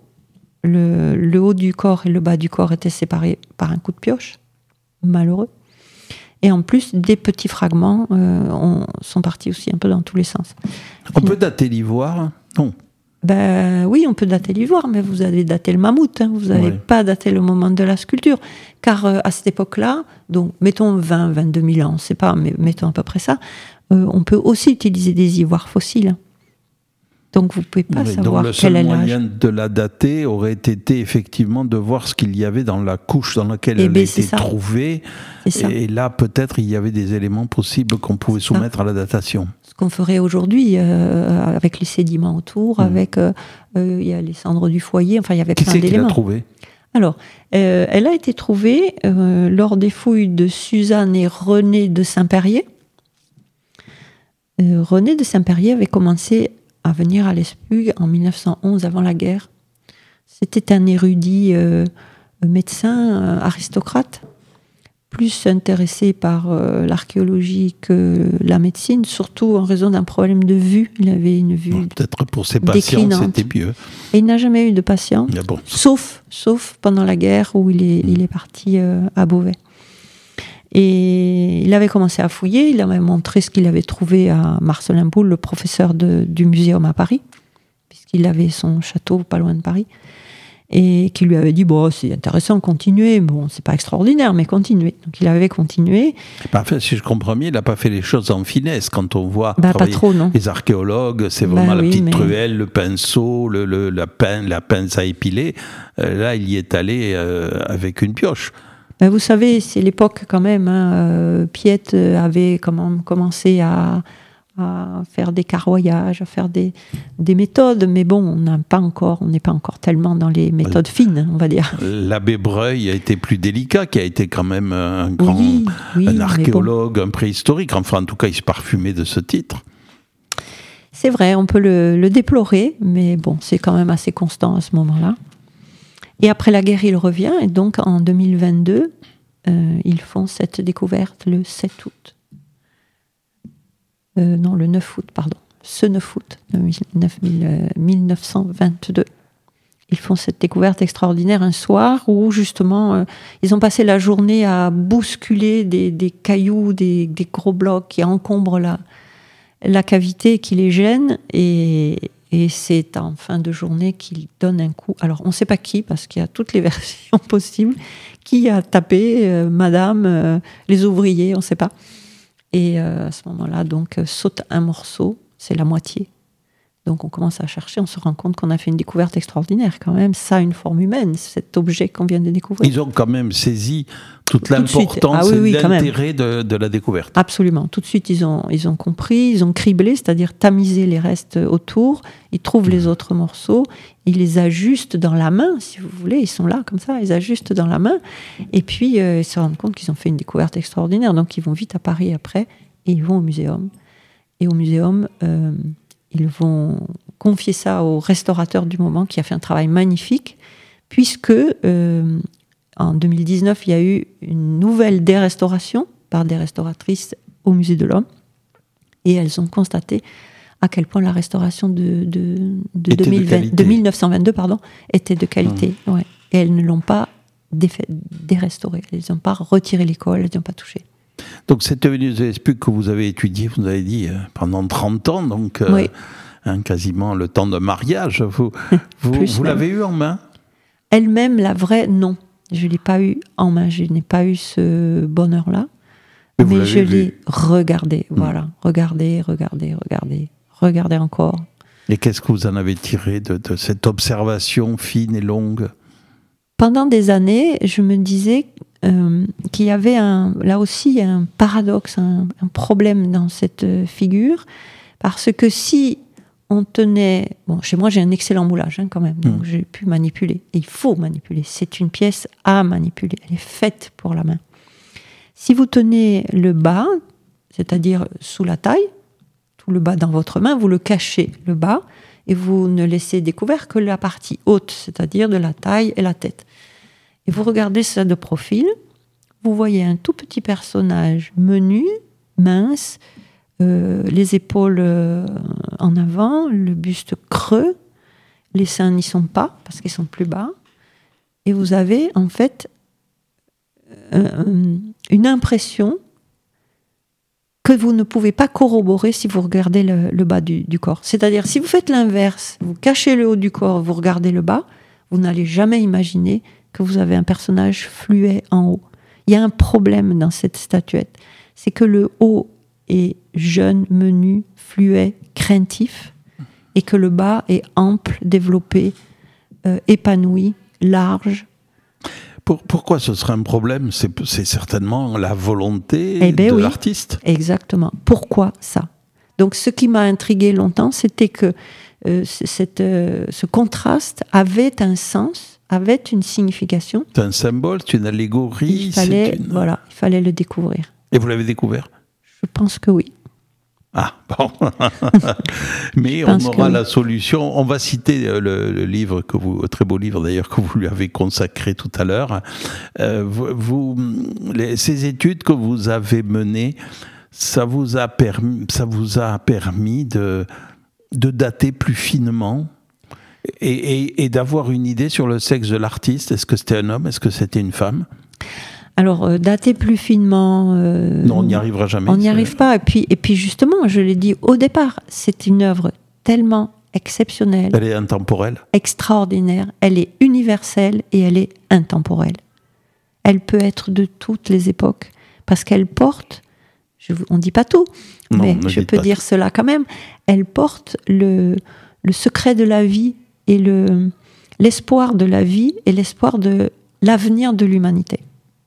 Le haut du corps et le bas du corps étaient séparés par un coup de pioche, malheureux. Et en plus, des petits fragments sont partis aussi un peu dans tous les sens. On peut dater l'ivoire ? Non. Ben oui, on peut dater l'ivoire, mais vous allez dater le mammouth, hein. Vous n'allez pas dater le moment de la sculpture. Car à cette époque-là, donc mettons 20, 22 000 ans, on ne sait pas, mais mettons à peu près ça, on peut aussi utiliser des ivoires fossiles. Donc vous ne pouvez pas savoir quel est l'âge. Le seul moyen de la dater aurait été effectivement de voir ce qu'il y avait dans la couche dans laquelle elle a été trouvée. Et là, peut-être, il y avait des éléments possibles qu'on pouvait soumettre à la datation. Ce qu'on ferait aujourd'hui, avec les sédiments autour, avec il y a les cendres du foyer, enfin il y avait plein d'éléments. Qui l'a trouvée ? Alors, elle a été trouvée lors des fouilles de Suzanne et René de Saint-Périer. René de Saint-Périer avait commencé à venir à l'Esplugue en 1911, avant la guerre. C'était un érudit médecin, aristocrate, plus intéressé par l'archéologie que la médecine, surtout en raison d'un problème de vue. Il avait une vue peut-être pour ses patients, c'était mieux. Et il n'a jamais eu de patients, sauf pendant la guerre où il est parti à Beauvais. Et il avait commencé à fouiller, il avait montré ce qu'il avait trouvé à Marcelin Boule, le professeur du Muséum à Paris, puisqu'il avait son château pas loin de Paris, et qui lui avait dit, bon, c'est intéressant, continuez, bon, c'est pas extraordinaire, mais continuez. Donc il avait continué. Parfait, si je comprends bien, il n'a pas fait les choses en finesse. Quand on voit pas trop, non. Les archéologues, c'est vraiment la petite truelle, le pinceau, la pince à épiler. Là, il y est allé avec une pioche. Vous savez, c'est l'époque quand même. Piette avait commencé à faire des carroyages, à faire des méthodes, mais bon, on n'est pas encore tellement dans les méthodes fines, on va dire. L'abbé Breuil a été plus délicat, qui a été quand même un grand un archéologue, un préhistorique. Enfin, en tout cas, il se parfumait de ce titre. C'est vrai, on peut le déplorer, mais bon, c'est quand même assez constant à ce moment-là. Et après la guerre, il revient, et donc en 2022, ils font cette découverte le 7 août. Le 9 août, pardon. Ce 9 août 1922. Ils font cette découverte extraordinaire un soir où, justement, ils ont passé la journée à bousculer des cailloux, des gros blocs qui encombrent la cavité, qui les gênent, et c'est en fin de journée qu'il donne un coup. Alors, on ne sait pas qui, parce qu'il y a toutes les versions possibles. Qui a tapé, madame, les ouvriers, on ne sait pas. Et à ce moment-là, donc, saute un morceau, c'est la moitié. Donc, on commence à chercher, on se rend compte qu'on a fait une découverte extraordinaire, quand même. Ça a une forme humaine, cet objet qu'on vient de découvrir. Ils ont quand même saisi toute l'importance et l'intérêt de la découverte. Absolument. Tout de suite, ils ont compris, ils ont criblé, c'est-à-dire tamisé les restes autour. Ils trouvent les autres morceaux, ils les ajustent dans la main, si vous voulez. Ils sont là, comme ça, ils ajustent dans la main. Et puis, ils se rendent compte qu'ils ont fait une découverte extraordinaire. Donc, ils vont vite à Paris après, et ils vont au muséum. Et au muséum, ils vont confier ça au restaurateur du moment, qui a fait un travail magnifique, puisque en 2019, il y a eu une nouvelle dérestauration par des restauratrices au Musée de l'Homme, et elles ont constaté à quel point la restauration de 1922 était de qualité. Ouais. Et elles ne l'ont pas dérestaurée, elles n'ont pas retiré les colles, elles n'ont pas touché. Donc cette Vénus de l'Esplugue que vous avez étudiée, vous avez dit, pendant 30 ans, donc quasiment le temps de mariage, vous l'avez eue en main ? Elle-même, la vraie, non. Je ne l'ai pas eue en main, je n'ai pas eu ce bonheur-là. Mais je l'ai regardée, voilà. Regardée encore. Et qu'est-ce que vous en avez tiré de cette observation fine et longue ? Pendant des années, je me disais qu'il y avait là aussi un paradoxe, un problème dans cette figure, parce que si on tenait... Bon, chez moi, j'ai un excellent moulage quand même, donc j'ai pu manipuler. Et il faut manipuler. C'est une pièce à manipuler. Elle est faite pour la main. Si vous tenez le bas, c'est-à-dire sous la taille, tout le bas dans votre main, vous le cachez, le bas, et vous ne laissez découvert que la partie haute, c'est-à-dire de la taille et la tête. Et vous regardez ça de profil, vous voyez un tout petit personnage menu, mince, les épaules en avant, le buste creux, les seins n'y sont pas parce qu'ils sont plus bas, et vous avez en fait une impression que vous ne pouvez pas corroborer si vous regardez le bas du corps. C'est-à-dire, si vous faites l'inverse, vous cachez le haut du corps, vous regardez le bas, vous n'allez jamais imaginer que vous avez un personnage fluet en haut. Il y a un problème dans cette statuette, c'est que le haut est jeune, menu, fluet, craintif, et que le bas est ample, développé, épanoui, large. Pourquoi ce serait un problème ? C'est certainement la volonté de l'artiste. Exactement. Pourquoi ça ? Donc, ce qui m'a intrigué longtemps, c'était que ce contraste avait un sens, avait une signification. C'est un symbole, c'est une allégorie. Il fallait le découvrir. Et vous l'avez découvert ? Je pense que oui. Ah, bon. Mais on aura la solution. On va citer le livre très beau livre d'ailleurs, que vous lui avez consacré tout à l'heure. Ces études que vous avez menées, ça vous a permis de dater plus finement et d'avoir une idée sur le sexe de l'artiste. Est-ce que c'était un homme ? Est-ce que c'était une femme ? Alors, dater plus finement... non, on n'y arrivera jamais. On n'y arrive pas. Et puis justement, je l'ai dit au départ, c'est une œuvre tellement exceptionnelle. Elle est intemporelle. Extraordinaire. Elle est universelle et elle est intemporelle. Elle peut être de toutes les époques. Parce qu'elle porte... on ne dit pas tout, mais je peux dire cela quand même. Elle porte le secret de la vie et l'espoir de la vie et l'espoir de l'avenir de l'humanité.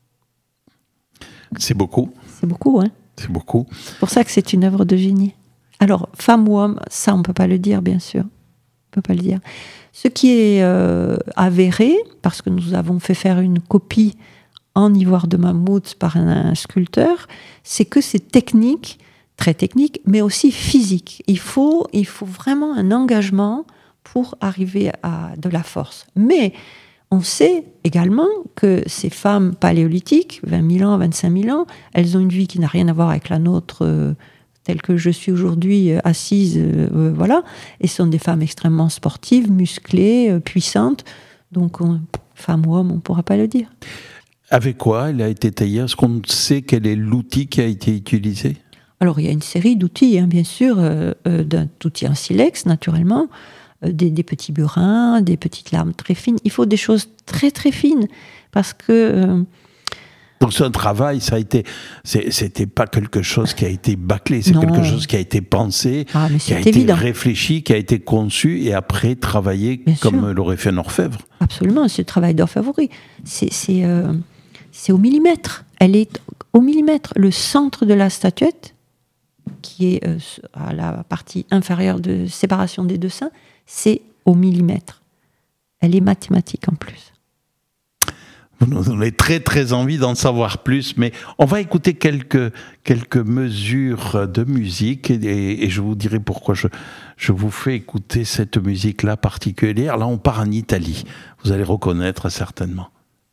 C'est beaucoup. C'est beaucoup, hein. C'est beaucoup. C'est pour ça que c'est une œuvre de génie. Alors, femme ou homme, ça, on ne peut pas le dire, bien sûr. On ne peut pas le dire. Ce qui est avéré, parce que nous avons fait faire une copie en ivoire de mammouth par un sculpteur, c'est que c'est technique, très technique, mais aussi physique. Il faut vraiment un engagement pour arriver à de la force. Mais on sait également que ces femmes paléolithiques, 20 000 ans, 25 000 ans, elles ont une vie qui n'a rien à voir avec la nôtre, telle que je suis aujourd'hui, assise, voilà. Et ce sont des femmes extrêmement sportives, musclées, puissantes. Donc, femme ou homme, on ne pourra pas le dire. Avec quoi elle a été taillée ? Est-ce qu'on sait quel est l'outil qui a été utilisé ? Alors, il y a une série d'outils, bien sûr, d'outils en silex, naturellement, des petits burins, des petites lames très fines. Il faut des choses très, très fines, parce que... Donc c'est un travail, c'était pas quelque chose qui a été bâclé, c'est quelque chose qui a été pensé, qui a été réfléchi, qui a été conçu et après travaillé comme l'aurait fait un orfèvre. Absolument, c'est le travail d'orfèvrerie. C'est au millimètre. Elle est au millimètre. Le centre de la statuette, qui est à la partie inférieure de séparation des deux seins, c'est au millimètre. Elle est mathématique en plus. Vous nous donnez très très envie d'en savoir plus, mais on va écouter quelques mesures de musique et je vous dirai pourquoi je vous fais écouter cette musique-là particulière. Là, on part en Italie. Vous allez reconnaître certainement.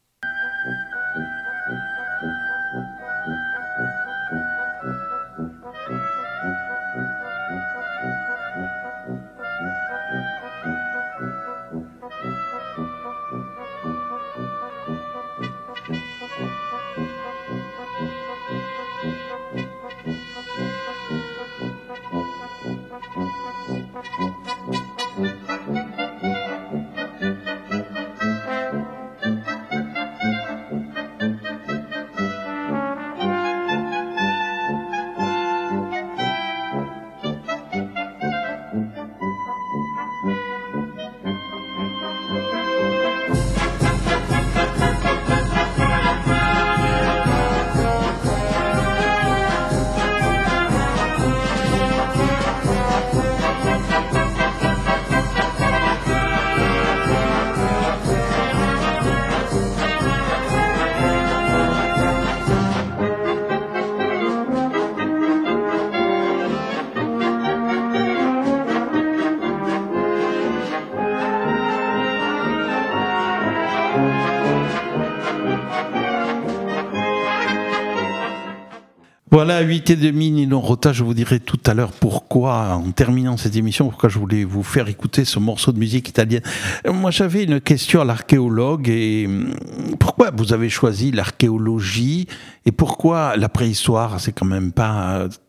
Voilà, à 8h30, Nino Rota, je vous dirai tout à l'heure pourquoi, en terminant cette émission, pourquoi je voulais vous faire écouter ce morceau de musique italienne. Moi, j'avais une question à l'archéologue, et pourquoi vous avez choisi l'archéologie, et pourquoi la préhistoire? C'est quand même pas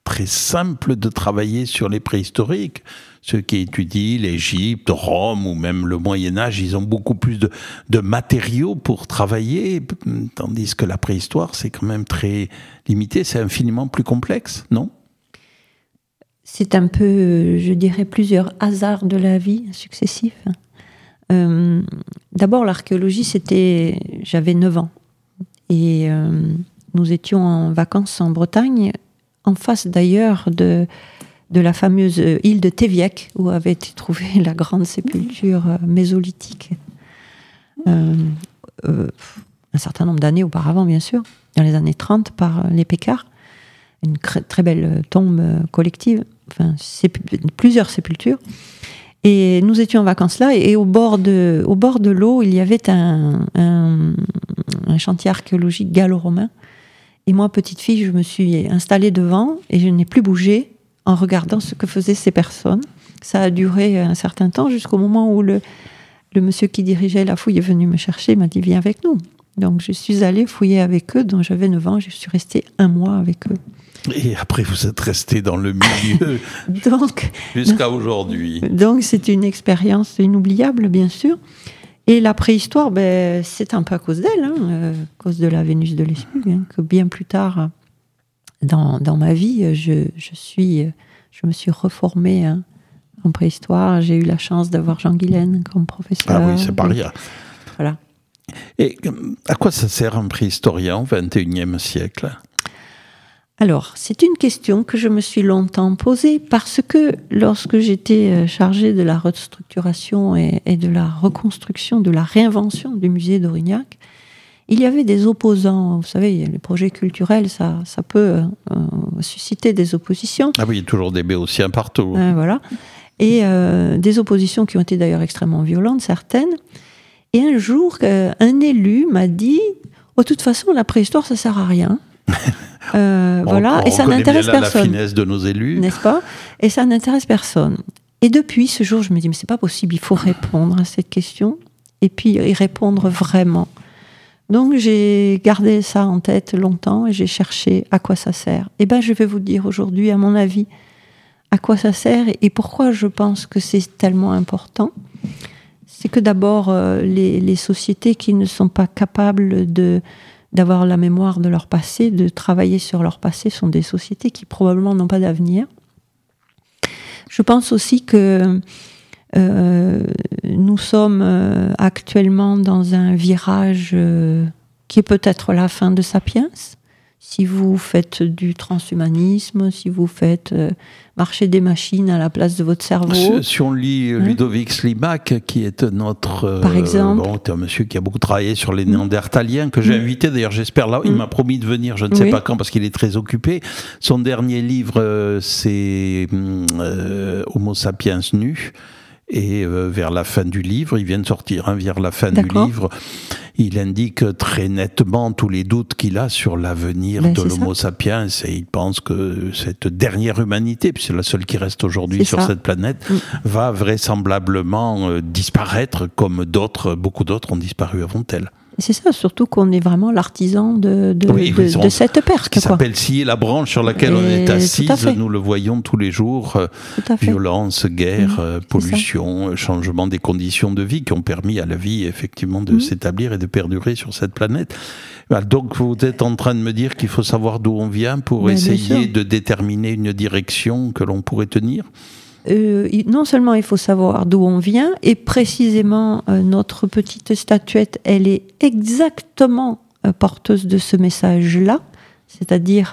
très simple de travailler sur les préhistoriques. Ceux qui étudient l'Égypte, Rome ou même le Moyen-Âge, ils ont beaucoup plus de matériaux pour travailler, tandis que la préhistoire, c'est quand même très limité, c'est infiniment plus complexe, non ? C'est un peu, je dirais, plusieurs hasards de la vie successifs. D'abord, l'archéologie, j'avais 9 ans. Et nous étions en vacances en Bretagne, en face d'ailleurs de la fameuse île de Téviec, où avait été trouvée la grande sépulture mésolithique. Un certain nombre d'années auparavant, bien sûr, dans les années 30, par les Pécards. Une très belle tombe collective, enfin, plusieurs sépultures. Et nous étions en vacances là, et au bord de l'eau, il y avait un chantier archéologique gallo-romain. Et moi, petite fille, je me suis installée devant, et je n'ai plus bougé en regardant ce que faisaient ces personnes. Ça a duré un certain temps, jusqu'au moment où le monsieur qui dirigeait la fouille est venu me chercher, il m'a dit « Viens avec nous ». Donc je suis allée fouiller avec eux, dont j'avais 9 ans, je suis restée 1 mois avec eux. Et après, vous êtes resté dans le milieu jusqu'à aujourd'hui. Donc, c'est une expérience inoubliable, bien sûr. Et la préhistoire, c'est un peu à cause d'elle, à cause de la Vénus de Lespugue, que bien plus tard, dans ma vie, je me suis reformée en préhistoire. J'ai eu la chance d'avoir Jean Guilaine comme professeur. Ah oui, c'est pas rien. Voilà. Et à quoi ça sert un préhistorien au XXIe siècle ? Alors, c'est une question que je me suis longtemps posée parce que lorsque j'étais chargée de la restructuration et de la reconstruction, de la réinvention du musée d'Aurignac, il y avait des opposants. Vous savez, les projets culturels, ça peut susciter des oppositions. Ah oui, il y a toujours des béotiens partout. Voilà. Et des oppositions qui ont été d'ailleurs extrêmement violentes, certaines. Et un jour, un élu m'a dit « De toute façon, la préhistoire, ça ne sert à rien ». Voilà, et ça n'intéresse personne. La finesse de nos élus, n'est-ce pas ? Et ça n'intéresse personne. Et depuis ce jour, je me dis mais c'est pas possible, il faut répondre à cette question et puis y répondre vraiment. Donc j'ai gardé ça en tête longtemps et j'ai cherché à quoi ça sert. Et je vais vous dire aujourd'hui, à mon avis, à quoi ça sert et pourquoi je pense que c'est tellement important. C'est que d'abord les sociétés qui ne sont pas capables d'avoir la mémoire de leur passé, de travailler sur leur passé, sont des sociétés qui probablement n'ont pas d'avenir. Je pense aussi que nous sommes actuellement dans un virage qui est peut-être la fin de Sapiens. Si vous faites du transhumanisme, si vous faites marcher des machines à la place de votre cerveau. Si on lit Ludovic Slimak, qui est notre... Par exemple. C'est un monsieur qui a beaucoup travaillé sur les Néandertaliens, que j'ai invité, d'ailleurs j'espère là, il m'a promis de venir, je ne sais pas quand, parce qu'il est très occupé. Son dernier livre, c'est Homo sapiens nu. Et vers la fin du livre, il vient de sortir, vers la fin du livre, il indique très nettement tous les doutes qu'il a sur l'avenir de l'Homo sapiens, et il pense que cette dernière humanité, puis c'est la seule qui reste aujourd'hui sur cette planète, va vraisemblablement disparaître comme beaucoup d'autres ont disparu avant elle. C'est ça, surtout qu'on est vraiment l'artisan de cette perte. Ce qui s'appelle scier la branche sur laquelle on est assise, nous le voyons tous les jours. Violence, guerre, pollution, changement des conditions de vie qui ont permis à la vie effectivement de s'établir et de perdurer sur cette planète. Donc vous êtes en train de me dire qu'il faut savoir d'où on vient pour essayer de déterminer une direction que l'on pourrait tenir ? Non seulement il faut savoir d'où on vient, et précisément notre petite statuette, elle est exactement porteuse de ce message-là, c'est-à-dire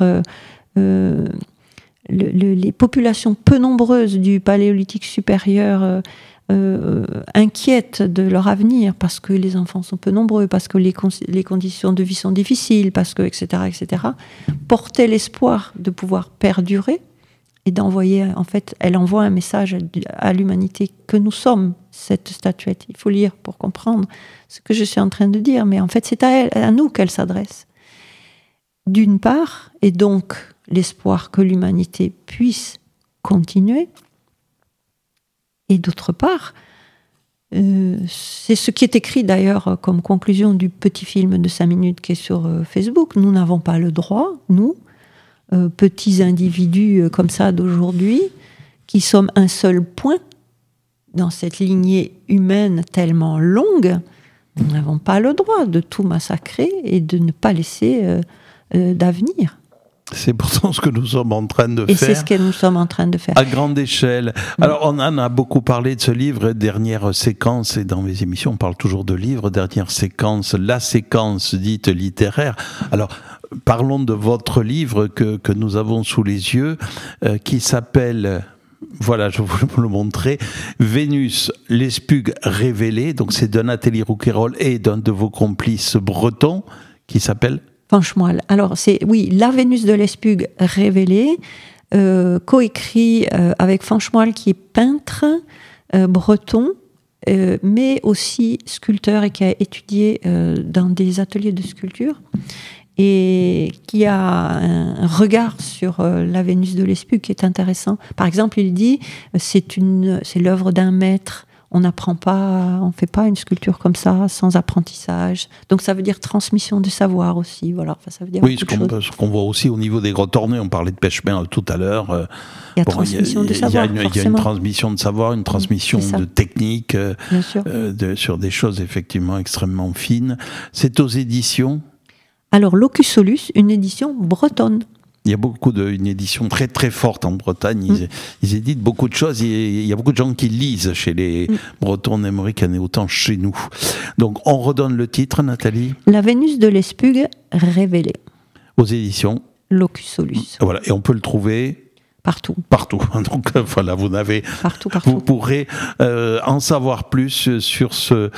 les populations peu nombreuses du Paléolithique supérieur inquiètent de leur avenir parce que les enfants sont peu nombreux, parce que les conditions de vie sont difficiles, parce que etc., portaient l'espoir de pouvoir perdurer. Et d'envoyer, en fait, elle envoie un message à l'humanité que nous sommes, cette statuette. Il faut lire pour comprendre ce que je suis en train de dire, mais en fait, c'est à nous qu'elle s'adresse. D'une part, et donc l'espoir que l'humanité puisse continuer, et d'autre part, c'est ce qui est écrit d'ailleurs comme conclusion du petit film de 5 minutes qui est sur Facebook. Nous n'avons pas le droit, nous, petits individus comme ça d'aujourd'hui, qui sommes un seul point dans cette lignée humaine tellement longue, nous n'avons pas le droit de tout massacrer et de ne pas laisser d'avenir. C'est pourtant ce que nous sommes en train de faire. Et c'est ce que nous sommes en train de faire. À grande échelle. Alors, on en a beaucoup parlé de ce livre, dernière séquence, et dans mes émissions, on parle toujours de livres, dernière séquence, la séquence dite littéraire. Alors, parlons de votre livre que nous avons sous les yeux, qui s'appelle... Voilà, je vais vous le montrer. Vénus, l'Espug révélée. Donc, c'est d'un Nathalie Rouquayrol et d'un de vos complices bretons qui s'appelle Fanchemoile. Alors, c'est, oui, La Vénus de l'Espug révélée, coécrit avec Fanchemoile, qui est peintre breton, mais aussi sculpteur et qui a étudié dans des ateliers de sculpture et qui a un regard sur la Vénus de l'Espug qui est intéressant. Par exemple, il dit c'est l'œuvre d'un maître. On n'apprend pas, on fait pas une sculpture comme ça sans apprentissage. Donc ça veut dire transmission du savoir aussi. Voilà. Enfin, ça veut dire oui, ce qu'on voit aussi au niveau des grottes ornées. On parlait de Pêche-Mer tout à l'heure. Il y a transmission de savoir. Il y a une transmission de savoir, une transmission de technique, bien sûr. Sur des choses effectivement extrêmement fines. C'est aux éditions. Alors, Locus Solus, une édition bretonne. Il y a une édition très très forte en Bretagne. Ils éditent beaucoup de choses. Il y a beaucoup de gens qui lisent chez les Bretons. On aimerait qu'il y en ait autant chez nous. Donc, on redonne le titre, Nathalie. La Vénus de l'Espug révélée. Aux éditions Locus Solus. Voilà, et on peut le trouver partout. Donc voilà, partout. Vous pourrez en savoir plus sur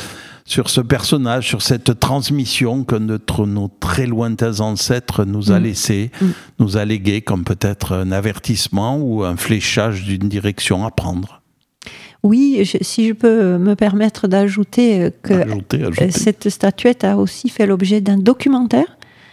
ce personnage, sur cette transmission que nos très lointains ancêtres nous a laissé, nous a légué comme peut-être un avertissement ou un fléchage d'une direction à prendre. Oui, si je peux me permettre d'ajouter que cette statuette a aussi fait l'objet d'un documentaire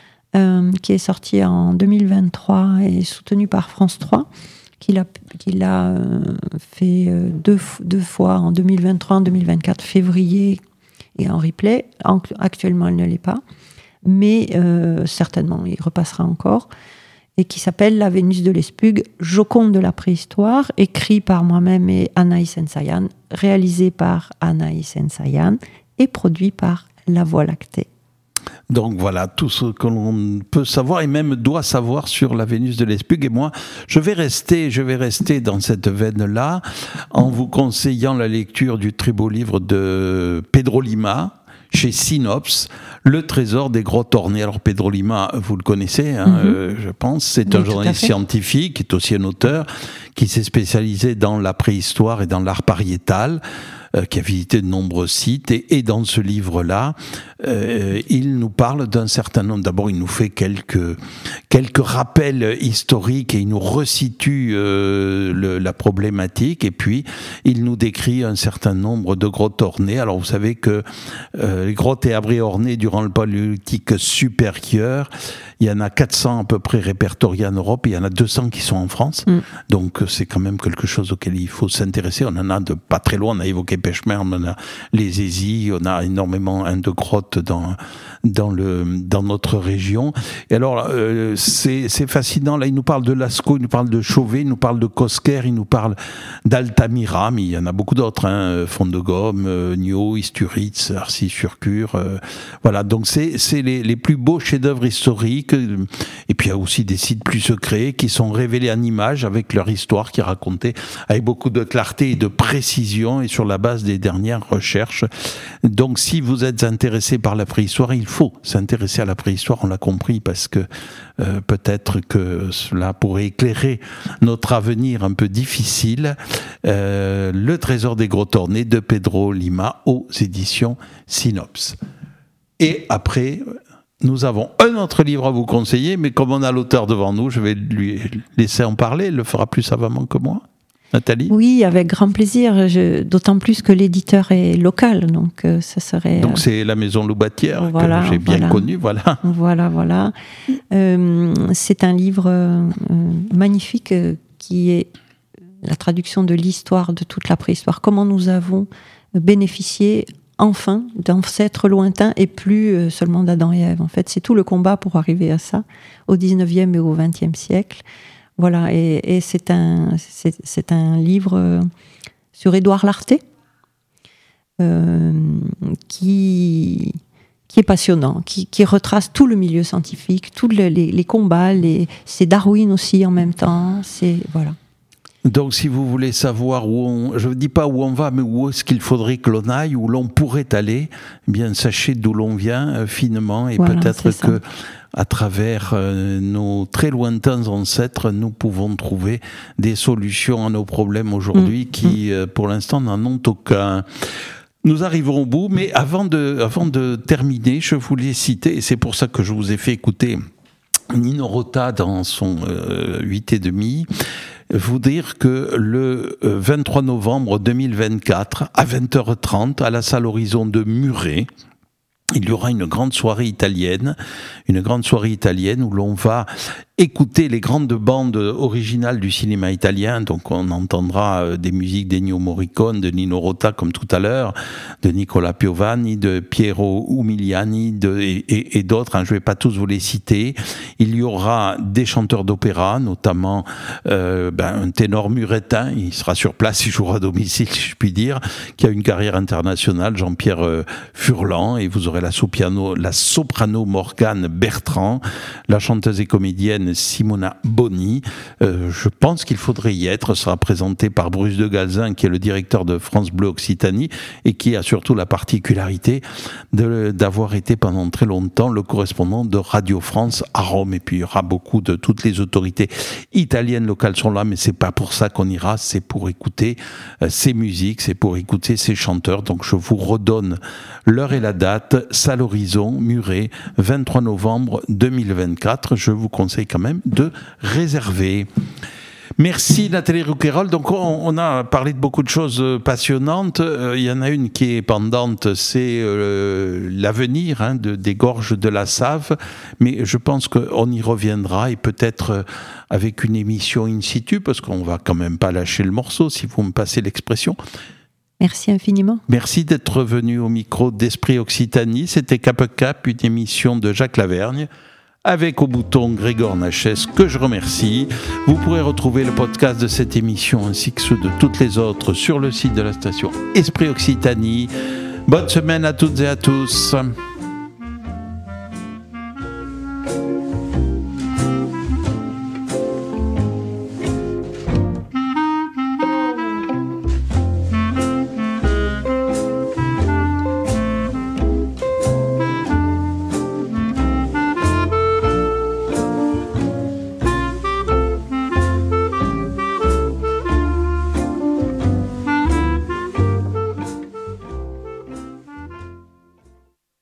qui est sorti en 2023 et soutenu par France 3, qu'il a fait deux fois en 2023, en 2024, février, et en replay. Actuellement, elle ne l'est pas, mais certainement, il repassera encore, et qui s'appelle La Vénus de l'Espug, Joconde de la préhistoire, écrit par moi-même et Anaïs Nsayan, réalisé par Anaïs Nsayan et produit par La Voie Lactée. Donc voilà, tout ce que l'on peut savoir et même doit savoir sur la Vénus de l'Espug. Et moi, je vais rester dans cette veine-là en vous conseillant la lecture du très beau livre de Pedro Lima, chez Synops, Le trésor des grottes ornées. Alors Pedro Lima, vous le connaissez, je pense, c'est un journaliste scientifique, qui est aussi un auteur, qui s'est spécialisé dans la préhistoire et dans l'art pariétal, qui a visité de nombreux sites, et dans ce livre-là, il nous parle d'un certain nombre. D'abord, il nous fait quelques rappels historiques et il nous resitue la problématique, et puis il nous décrit un certain nombre de grottes ornées. Alors, vous savez que les grottes et abris ornés durant le Paléolithique supérieur, il y en a 400 à peu près répertoriés en Europe, et il y en a 200 qui sont en France. Donc c'est quand même quelque chose auquel il faut s'intéresser. On en a de pas très loin, on a évoqué Pêche-Mer, on a les Hésies, on a énormément de grottes dans notre région. Et alors c'est fascinant. Là, il nous parle de Lascaux, il nous parle de Chauvet, il nous parle de Cosquer, il nous parle d'Altamira, mais il y en a beaucoup d'autres, Fond de Gomme, Nio, Isturitz, Arcis-sur-Cure. Voilà, donc c'est les plus beaux chefs-d'œuvre historiques. Et puis il y a aussi des sites plus secrets qui sont révélés en images avec leur histoire qui est racontée avec beaucoup de clarté et de précision et sur la base des dernières recherches. Donc si vous êtes intéressé par la préhistoire, il faut s'intéresser à la préhistoire, on l'a compris, parce que peut-être que cela pourrait éclairer notre avenir un peu difficile. Le trésor des grottes ornées de Pedro Lima aux éditions Synops. Et après, nous avons un autre livre à vous conseiller, mais comme on a l'auteur devant nous, je vais lui laisser en parler. Il le fera plus savamment que moi. Nathalie ? Oui, avec grand plaisir, d'autant plus que l'éditeur est local, donc ça serait... Donc c'est la Maison Loubatière, que j'ai bien connue, voilà. Voilà. C'est un livre magnifique qui est la traduction de l'histoire de toute la préhistoire. Comment nous avons bénéficié enfin, d'ancêtres lointains et plus seulement d'Adam et Ève. En fait, c'est tout le combat pour arriver à ça, au 19e et au 20e siècle. Voilà, et c'est un livre sur Édouard Lartet, qui est passionnant, qui retrace tout le milieu scientifique, tous les combats, c'est Darwin aussi en même temps, voilà. Donc, si vous voulez savoir je ne dis pas où on va, mais où est-ce qu'il faudrait que l'on aille, où l'on pourrait aller, eh bien, sachez d'où l'on vient finement, et voilà, peut-être que à travers nos très lointains ancêtres, nous pouvons trouver des solutions à nos problèmes aujourd'hui qui, pour l'instant, n'en ont aucun. Nous arriverons au bout, mais avant de terminer, je voulais citer, et c'est pour ça que je vous ai fait écouter Nino Rota dans son 8,5, vous dire que le 23 novembre 2024, à 20h30, à la salle Horizon de Muret, il y aura une grande soirée italienne où l'on va écouter les grandes bandes originales du cinéma italien. Donc on entendra des musiques d'Ennio Morricone, de Nino Rota comme tout à l'heure, de Nicola Piovani, de Piero Umiliani et d'autres. Je ne vais pas tous vous les citer. Il y aura des chanteurs d'opéra, notamment un ténor muretin. Il sera sur place, il jouera à domicile, si je puis dire, qui a une carrière internationale, Jean-Pierre Furlan. Et vous aurez la soprano Morgane Bertrand, la chanteuse et comédienne Simona Boni. Je pense qu'il faudrait y être. Ce sera présenté par Bruce de Galzin, qui est le directeur de France Bleu Occitanie et qui a surtout la particularité d'avoir été pendant très longtemps le correspondant de Radio France à Rome. Et puis il y aura beaucoup de toutes les autorités italiennes locales sont là, mais c'est pas pour ça qu'on ira, c'est pour écouter ces musiques, c'est pour écouter ces chanteurs. Donc je vous redonne l'heure et la date. Salle Horizon, Muret, 23 novembre 2024. Je vous conseille quand même de réserver. Merci Nathalie Rouquayrol. Donc on a parlé de beaucoup de choses passionnantes. Il y en a une qui est pendante, c'est l'avenir des gorges de la Save. Mais je pense qu'on y reviendra et peut-être avec une émission in situ, parce qu'on va quand même pas lâcher le morceau, si vous me passez l'expression. Merci infiniment. Merci d'être venu au micro d'Esprit Occitanie. C'était Cap Cap, une émission de Jacques Lavergne, avec au bouton Grégor Nachès, que je remercie. Vous pourrez retrouver le podcast de cette émission ainsi que ceux de toutes les autres sur le site de la station Esprit Occitanie. Bonne semaine à toutes et à tous.